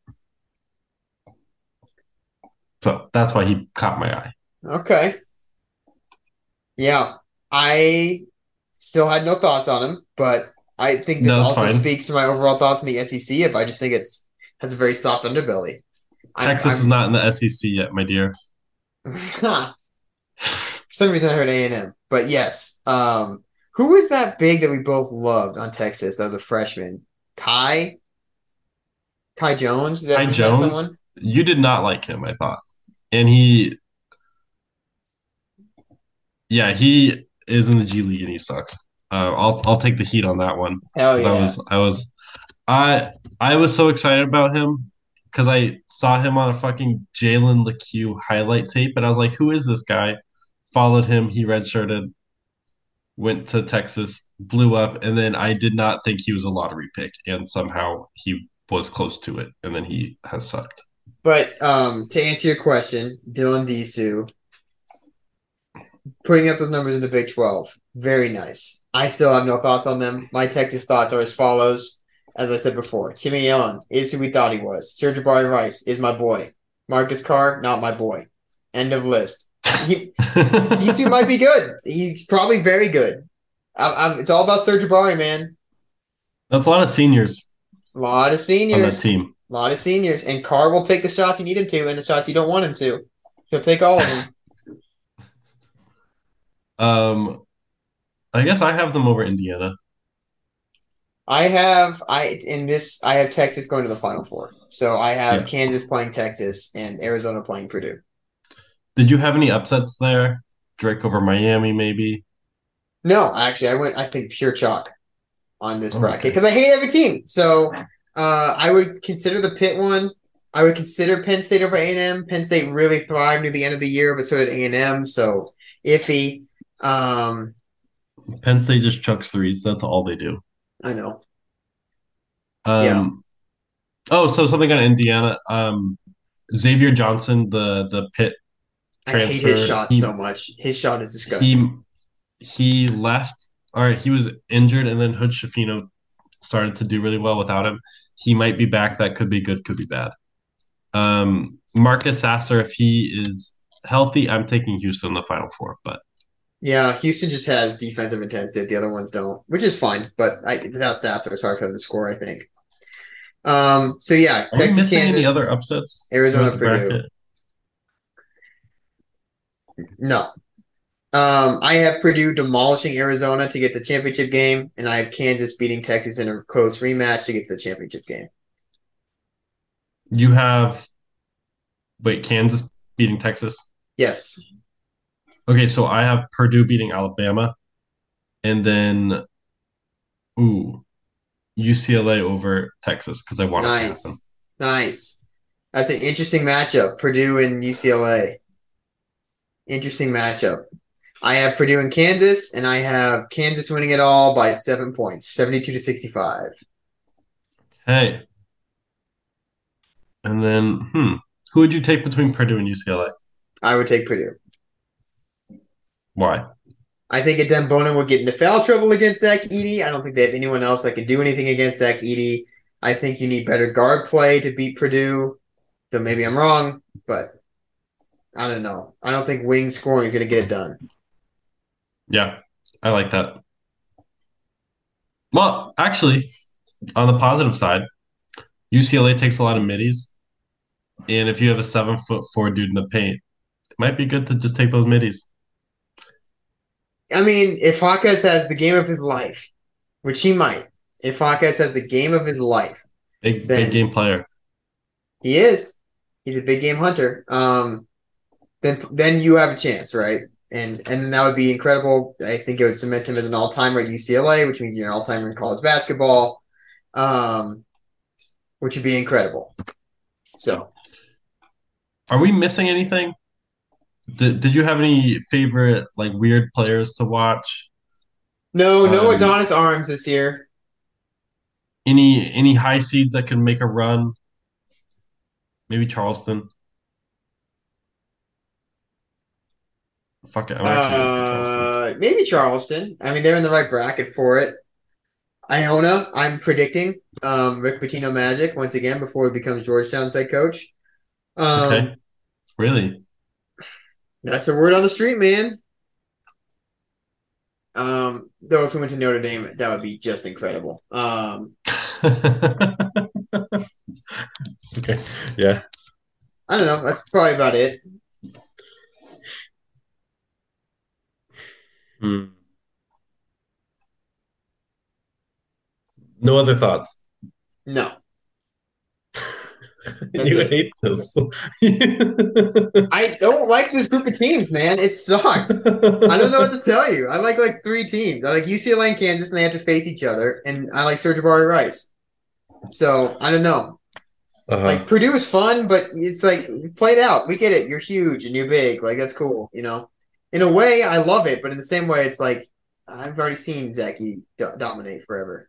So that's why he caught my eye. Okay. Yeah. I still had no thoughts on him, but I think this No, that's also fine. speaks to my overall thoughts on the S E C. If I just think it's has a very soft underbelly. I'm- Texas I'm- is not in the S E C yet, my dear. For some reason, I heard A and M, but yes. Um, who was that big that we both loved on Texas? That was a freshman. Kai. Kai Jones. Was that, Ty was that Jones, someone? you did not like him, I thought. And he, yeah, he is in the G League and he sucks. Uh, I'll I'll take the heat on that one. Hell 'Cause yeah! I was I was I I was so excited about him because I saw him on a fucking Jalen LeCue highlight tape, and I was like, "Who is this guy?" Followed him. He redshirted, went to Texas, blew up, and then I did not think he was a lottery pick, and somehow he was close to it, and then he has sucked. But um, to answer your question, Dylan Disu putting up those numbers in the Big twelve, very nice. I still have no thoughts on them. My Texas thoughts are as follows. As I said before, Timmy Allen is who we thought he was. Serge Jabari Rice is my boy. Marcus Carr, not my boy. End of list. He, Disu might be good. He's probably very good. I, I'm, it's all about Serge Jabari, man. That's a lot of seniors A lot of on seniors. that team. A lot of seniors. And Carr will take the shots you need him to and the shots you don't want him to. He'll take all of them. Um, I guess I have them over Indiana. I have I in this I have Texas going to the Final Four. So I have Yeah. Kansas playing Texas and Arizona playing Purdue. Did you have any upsets there? Drake over Miami, maybe? No, actually, I went I think pure chalk on this Oh, bracket okay. because I hate every team. So uh, I would consider the Pitt one. I would consider Penn State over A and M. Penn State really thrived near the end of the year, but so did A and M. So iffy. Um, Penn State just chucks threes. That's all they do. I know. Um, Yeah. Oh, so something on Indiana. Um, Xavier Johnson, the the Pitt I hate his transfer. shot he, so much. His shot is disgusting. he he left. All right, he was injured, and then Hood Shafino started to do really well without him. He might be back. That could be good. Could be bad. Um, Marcus Sasser, if he is healthy, I'm taking Houston in the Final Four. But Yeah, Houston just has defensive intensity. The other ones don't, which is fine. But I, without Sasser, it's hard for them to score, I think. Um. So yeah, are we Texas, missing Kansas, any other upsets? Arizona, throughout the Purdue. bracket? No. Um. I have Purdue demolishing Arizona to get the championship game, and I have Kansas beating Texas in a close rematch to get to the championship game. You have wait, Kansas beating Texas. Yes. Okay, so I have Purdue beating Alabama, and then ooh, U C L A over Texas because I want it to happen. Nice. Nice. That's an interesting matchup. Purdue and U C L A. Interesting matchup. I have Purdue and Kansas, and I have Kansas winning it all by seven points, seventy-two to sixty-five. Hey, and then hmm, who would you take between Purdue and U C L A? I would take Purdue. Why? I think Adem would get into foul trouble against Zach Edey. I don't think they have anyone else that can do anything against Zach Edey. I think you need better guard play to beat Purdue. Though maybe I'm wrong, but I don't know. I don't think wing scoring is going to get it done. Yeah, I like that. Well, actually, on the positive side, U C L A takes a lot of middies. And if you have a seven foot four dude in the paint, it might be good to just take those middies. I mean, if Hawkes has the game of his life, which he might, if Hawkes has the game of his life, Big big game player. He is. He's a big game hunter. Um, then then you have a chance, right? And and then that would be incredible. I think it would cement him as an all timer at U C L A, which means you're an all timer in college basketball, um, which would be incredible. So, are we missing anything? Did, did you have any favorite like weird players to watch? No, no Um, Adonis Arms this year. Any any high seeds that can make a run? Maybe Charleston. Fuck it, I'm actually gonna pick Charleston. Uh, maybe Charleston. I mean, they're in the right bracket for it. Iona, I'm predicting. Um, Rick Pitino Magic once again before he becomes Georgetown's head coach. Um, Okay, really? That's the word on the street, man. Um, though if we went to Notre Dame, that would be just incredible. Um, Okay, yeah. I don't know. That's probably about it. Hmm. No other thoughts. No. You it. hate this. I don't like this group of teams, man. It sucks. I don't know what to tell you. I like like three teams. I like U C L A and Kansas, and they have to face each other. And I like Serge Ibaka Rice. So I don't know. Uh-huh. Like Purdue is fun, but it's like play it out. We get it. You're huge and you're big. Like that's cool. You know, in a way, I love it, but in the same way, it's like I've already seen Zachy do- dominate forever.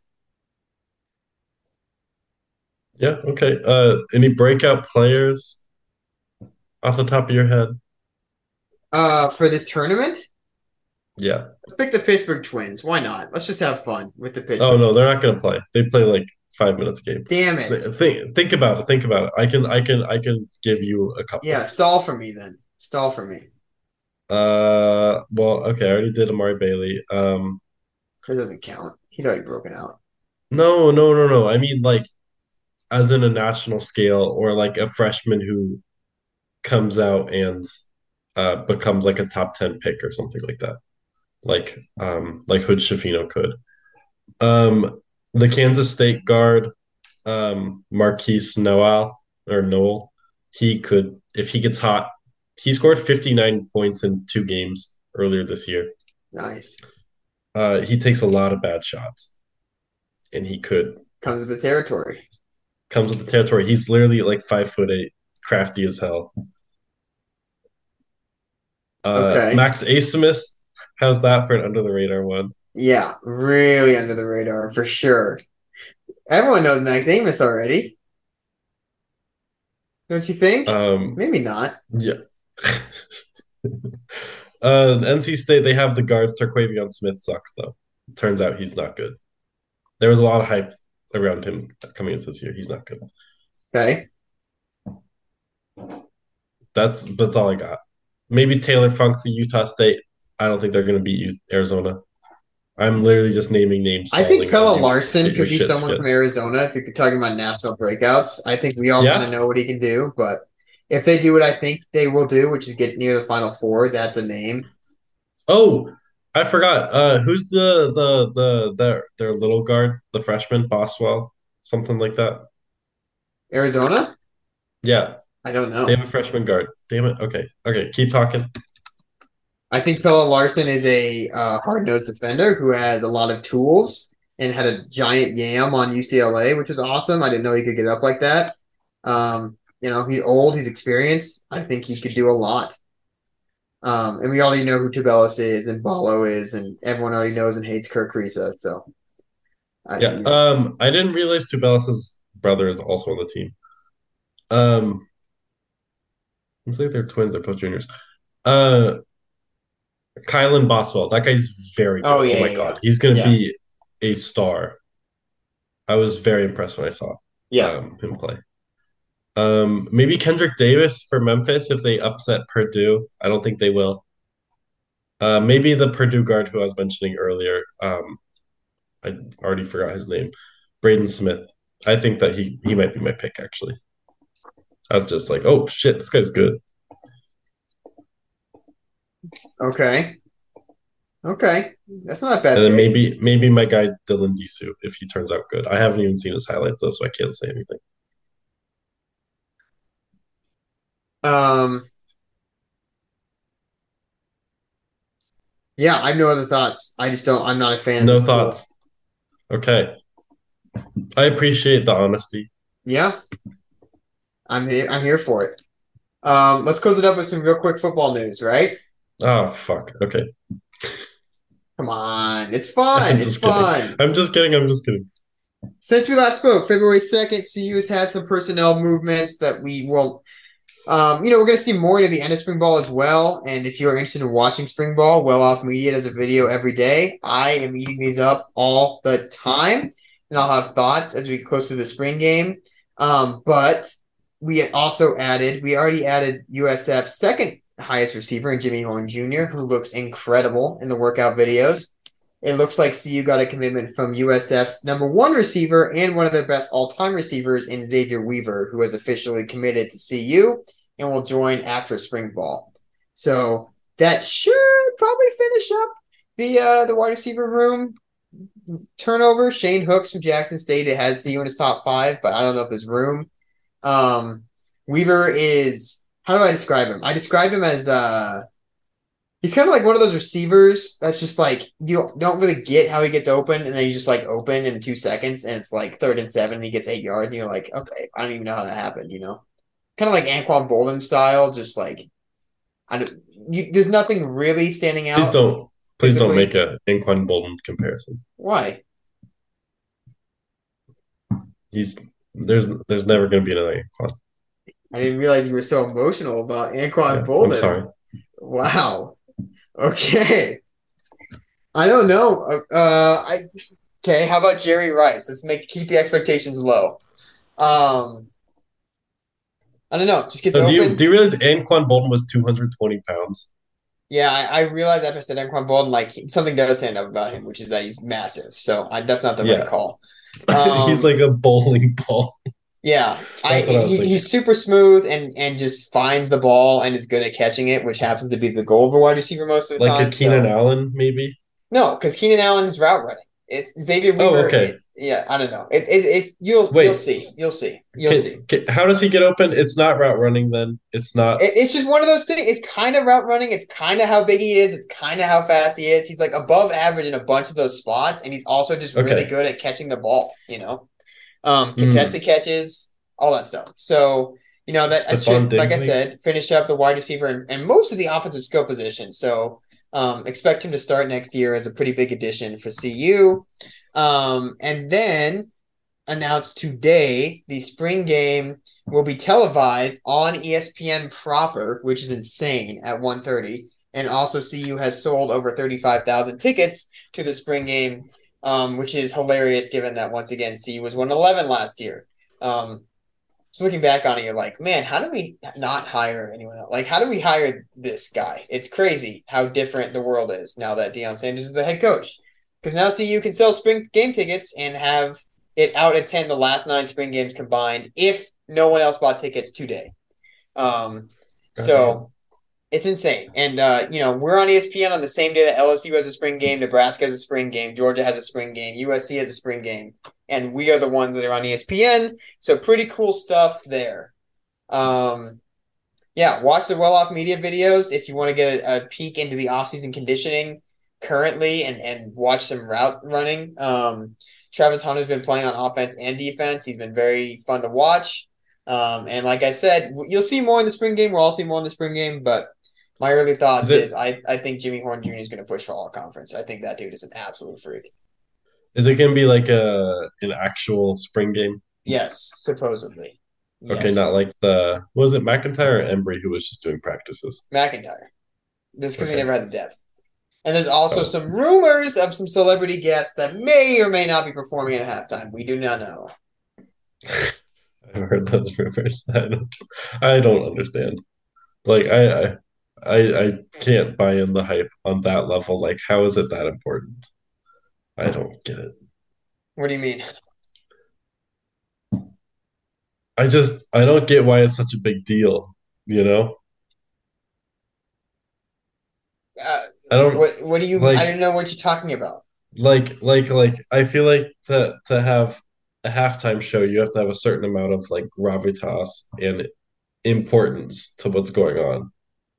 Yeah, okay. Uh, any breakout players off the top of your head? Uh, for this tournament, Yeah. let's pick the Pittsburgh Twins. Why not? Let's just have fun with the Pittsburgh. Oh no, they're not gonna play. They play like five minutes a game. Damn it! Think think about it. Think about it. I can I can I can give you a couple. Yeah, stall for me then. Stall for me. Uh, well, okay. I already did Amari Bailey. Um, It doesn't count. He's already broken out. no, no, no, no. I mean like as in a national scale, or like a freshman who comes out and uh becomes like a top ten pick or something like that. Like um like Hood Schifino could. Um, the Kansas State guard, um, Marquise Noel or Noel, he could if he gets hot. He scored fifty-nine points in two games earlier this year. Nice. Uh, he takes a lot of bad shots, and he could Comes with the territory. comes with the territory. He's literally like five foot eight, crafty as hell. Uh, Okay. Max Asmus, how's that for an under the radar one? Yeah, really under the radar for sure. Everyone knows Max Amos already. Don't you think? Um, Maybe not. yeah. uh, N C State, they have the guards. Terquavion Smith sucks though. Turns out he's not good. There was a lot of hype around him coming into this year. He's not good. Okay. That's that's all I got. Maybe Taylor Funk for Utah State. I don't think they're going to beat you, Arizona. I'm literally just naming names. I think stalling on Pella you. Larson Get your could be shit someone spit. from Arizona if you're talking about national breakouts. I think we all Yeah. kind of know what he can do, but if they do what I think they will do, which is get near the Final Four, that's a name. Oh, I forgot. Uh, who's the the the their their little guard, the freshman Boswell, something like that. Arizona? Yeah, I don't know. they have a freshman guard. Damn it. Okay, okay, keep talking. I think Pella Larson is a uh, hard-nosed defender who has a lot of tools and had a giant yam on U C L A, which was awesome. I didn't know he could get up like that. Um, you know, he's old, he's experienced. I think he could do a lot. Um, and we already know who Tabelis is and Ballo is, and everyone already knows and hates Kirk Risa. So, I, Yeah. you know. Um, I didn't realize Tubelis's brother is also on the team. Um, Looks like they're twins. They're both juniors. Uh, Kylan Boswell. That guy's very Oh good. Oh yeah, my yeah, yeah. God. He's gonna Yeah. be a star. I was very impressed when I saw Yeah. um, him play. Um, maybe Kendrick Davis for Memphis if they upset Purdue. I don't think they will. Uh, maybe the Purdue guard who I was mentioning earlier. Um, I already forgot his name. Braden Smith. I think that he he might be my pick actually. I was just like, oh shit, this guy's good. Okay. Okay. That's not a bad And then pick. maybe maybe my guy Dylan Disu if he turns out good. I haven't even seen his highlights though, so I can't say anything. Um. Yeah, I have no other thoughts. I just don't. I'm not a fan of No this pool. thoughts. Okay. I appreciate the honesty. Yeah, I'm here. I'm here for it. Um, let's close it up with some real quick football news, right? Oh fuck. Okay. Come on, it's fun. I'm It's just kidding. fun. I'm just kidding. I'm just kidding. Since we last spoke, February second, C U has had some personnel movements that we will. Um, you know, we're going to see more into the end of spring ball as well. And if you're interested in watching spring ball, Well Off Media does a video every day. I am eating these up all the time, and I'll have thoughts as we get close to the spring game. Um, but we also added, we already added U S F's second highest receiver in Jimmy Horn Junior, who looks incredible in the workout videos. It looks like C U got a commitment from U S F's number one receiver and one of their best all-time receivers in Xavier Weaver, who has officially committed to C U and will join after spring ball. So that should probably finish up the uh, the wide receiver room turnover. Shane Hooks from Jackson State, it has C U in his top five, but I don't know if there's room. Um, Weaver is, how do I describe him? I described him as uh, he's kind of like one of those receivers that's just like you don't really get how he gets open, and then he's just like open in two seconds, and it's like third and seven, and he gets eight yards, and you're like, okay, I don't even know how that happened, you know? Kind of like Anquan Bolden style, just like I don't. You, there's nothing really standing out. Please don't. Please don't physically. make a Anquan Bolden comparison. Why? He's there's there's never going to be another Anquan. I didn't realize you were so emotional about Anquan Yeah, Bolden. I'm sorry. Wow. Okay. I don't know. Uh, I okay. How about Jerry Rice? Let's make keep the expectations low. Um, I don't know. Just gets So do open. you do you realize Anquan Bolden was two hundred twenty pounds? Yeah, I, I realized after I said Anquan Bolden, like something does stand up about him, which is that he's massive. So I, that's not the Yeah. right call. Um, He's like a bowling ball. Yeah, I, That's what I was he, thinking. he's super smooth and and just finds the ball and is good at catching it, which happens to be the goal of a wide receiver most of the Like time. a Keenan so. Allen, maybe. No, because Keenan Allen is route running. It's Xavier Weaver. Oh, okay. it- yeah, I don't know. It, it, it you'll Wait. you'll see. You'll see. You'll Can- see. can- how does he get open? It's not route running then. It's not. It, it's just one of those things. It's kind of route running. It's kind of how big he is. It's kind of how fast he is. He's like above average in a bunch of those spots, and he's also just Okay. really good at catching the ball. You know, um, Mm. contested catches, all that stuff. So you know that, that Stephon should, like I Diggs, said, finish up the wide receiver and, and most of the offensive skill positions. So um, expect him to start next year as a pretty big addition for C U. Um, and then announced today, the spring game will be televised on E S P N proper, which is insane, at one thirty. And also C U has sold over thirty-five thousand tickets to the spring game, um, which is hilarious given that, once again, C U was one eleven last year. Um, just looking back on it, you're like, man, how do we not hire anyone else? Like, how do we hire this guy? It's crazy how different the world is now that Deion Sanders is the head coach. Because now C U can sell spring game tickets and have it out attend the last nine spring games combined if no one else bought tickets today. Um, so it's insane. And, uh, you know, we're on E S P N on the same day that L S U has a spring game, Nebraska has a spring game, Georgia has a spring game, U S C has a spring game. And we are the ones that are on E S P N. So pretty cool stuff there. Um, yeah, watch the Well Off Media videos if you want to get a, a peek into the offseason conditioning currently and, and watch some route running. Um, Travis Hunter's been playing on offense and defense. He's been very fun to watch. Um, and like I said, you'll see more in the spring game. We'll all see more in the spring game. But my early thoughts Is it- is I, I think Jimmy Horn Junior is going to push for all conference. I think that dude is an absolute freak. Is it going to be like a an actual spring game? Yes, supposedly. Okay, Yes, not like the was it McIntyre or Embry who was just doing practices? McIntyre. That's because we Okay. never had the depth. And there's also Oh. some rumors of some celebrity guests that may or may not be performing at halftime. We do not know. I've heard those rumors. I don't, I don't understand. Like I, I I I can't buy in the hype on that level. Like, how is it that important? I don't get it. What do you mean? I just I don't get why it's such a big deal, you know? Uh, I don't what What do you? I like don't know what you're talking about. like like like I feel like to to have a halftime show, you have to have a certain amount of like gravitas and importance to what's going on.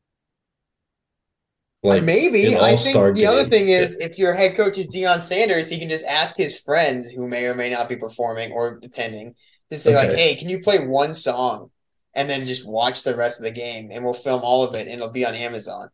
Uh, Like Maybe. an I all-star think the other game. thing Yeah. is if your head coach is Deion Sanders, he can just ask his friends who may or may not be performing or attending to say like, Okay. "Hey, can you play one song?" And then just watch the rest of the game, and we'll film all of it, and it'll be on Amazon.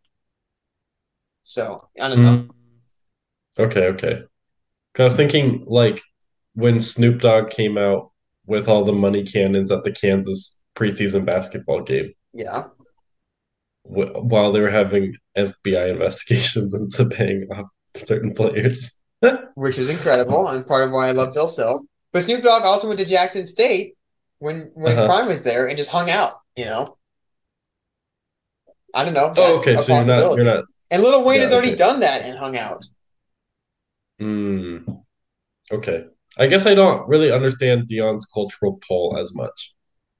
So I don't know. Mm, okay, okay. 'Cause I was thinking like when Snoop Dogg came out with all the money cannons at the Kansas preseason basketball game Yeah, wh- while they were having F B I investigations into paying off certain players. which is incredible and part of why I love Bill Self. But Snoop Dogg also went to Jackson State when when Uh-huh. Prime was there and just hung out. You know, I don't know. Oh, That's okay. a So you're not you're possibility. not And Lil Wayne yeah, has already okay. done that and hung out. Mm, okay. I guess I don't really understand Dion's cultural pull as much.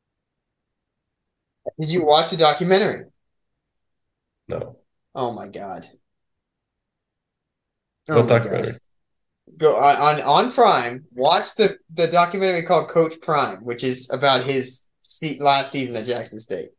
Did you watch the documentary? No. Oh my god. Oh What my god. documentary? Go on on, on Prime. Watch the the documentary called Coach Prime, which is about his se- last season at Jackson State.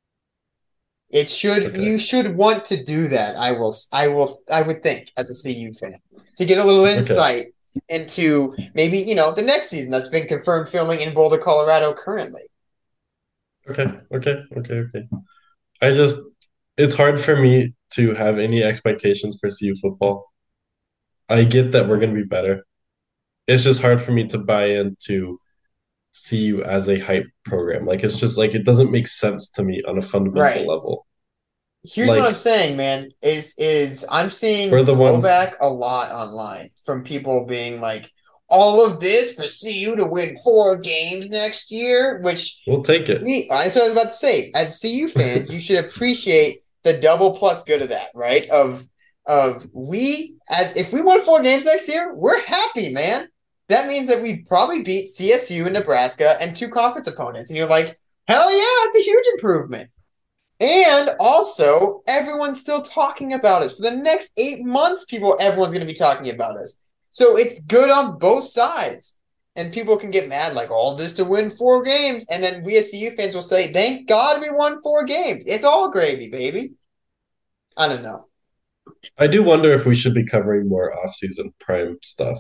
It should Okay. you should want to do that. I will I will I would think as a C U fan to get a little Okay. insight into maybe you know the next season that's been confirmed filming in Boulder, Colorado currently. Okay. Okay. Okay. Okay. I just it's hard for me to have any expectations for C U football. I get that we're going to be better. It's just hard for me to buy into C U as a hype program. Like it's just like it doesn't make sense to me on a fundamental Right. level. Here's what I'm Like saying, man. Is is I'm we're seeing the ones blowback a lot online from people being like, all of this for C U to win four games next year, which we'll take it. we that's what I was about to say. As C U fans, you should appreciate the double plus good of that, right? Of of we as if we won four games next year, we're happy, man. That means that we probably beat C S U and Nebraska and two conference opponents. And you're like, hell yeah, that's a huge improvement. And also, everyone's still talking about us. For the next eight months, people, everyone's going to be talking about us. So it's good on both sides. And people can get mad, like, all this to win four games. And then we as C U fans will say, thank God we won four games. It's all gravy, baby. I don't know. I do wonder if we should be covering more off-season prime stuff.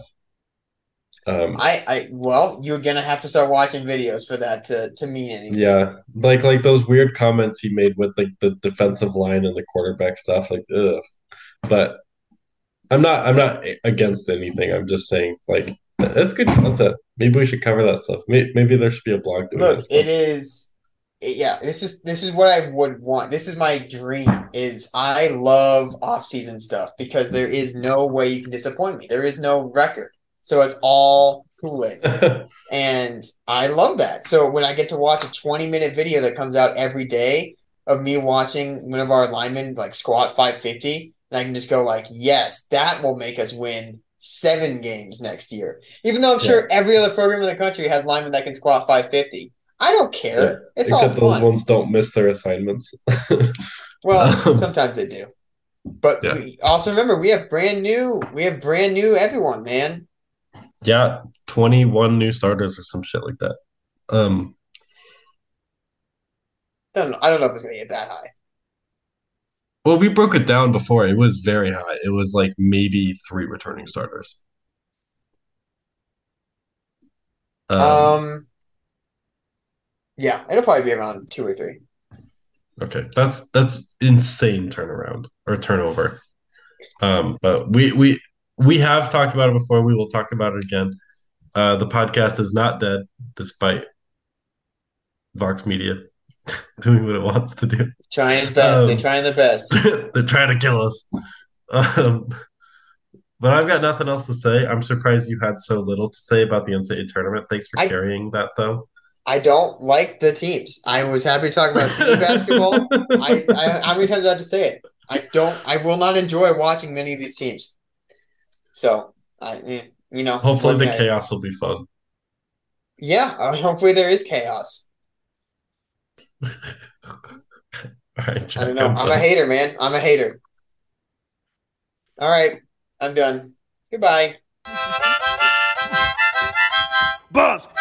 Um, I, I well, you're gonna have to start watching videos for that to, to mean anything. yeah, like like those weird comments he made with like the defensive line and the quarterback stuff. Like, ugh. But I'm not I'm not against anything. I'm just saying like that's good content. Maybe we should cover that stuff. Maybe, maybe there should be a blog doing Look, that stuff. it is yeah, this is this is what I would want. This is my dream is I love off-season stuff because there is no way you can disappoint me. There is no record. So it's all Kool-Aid. And I love that. So when I get to watch a twenty-minute video that comes out every day of me watching one of our linemen like squat five fifty, and I can just go like, yes, that will make us win seven games next year. Even though I'm sure Yeah. every other program in the country has linemen that can squat five fifty. I don't care. Yeah, It's all except those fun. ones don't miss their assignments. Well, Um, sometimes they do. But Yeah. we also remember we have brand new, we have brand new everyone, man. yeah, twenty-one new starters or some shit like that. Um, I don't know, I don't know if it's gonna get that high. well, we broke it down before. It was very high. It was like maybe three returning starters. Um, Um, yeah, it'll probably be around two or three. okay, that's that's insane turnaround or turnover. Um, but we we we have talked about it before. We will talk about it again. Uh, the podcast is not dead, despite Vox Media doing what it wants to do. Trying its best. Um, They're trying their best. They're trying to kill us. Um, but I've got nothing else to say. I'm surprised you had so little to say about the N C double A tournament. Thanks for I, carrying that, though. I don't like the teams. I was happy to talk about C U basketball. I, I how many times do I have to say it? I don't. I will not enjoy watching many of these teams. So I, you know, hopefully the I, chaos will be fun. Yeah, uh, hopefully there is chaos. All right, Jack, I don't know. I'm, I'm a hater, man. I'm a hater. All right, I'm done. Goodbye. Bombs!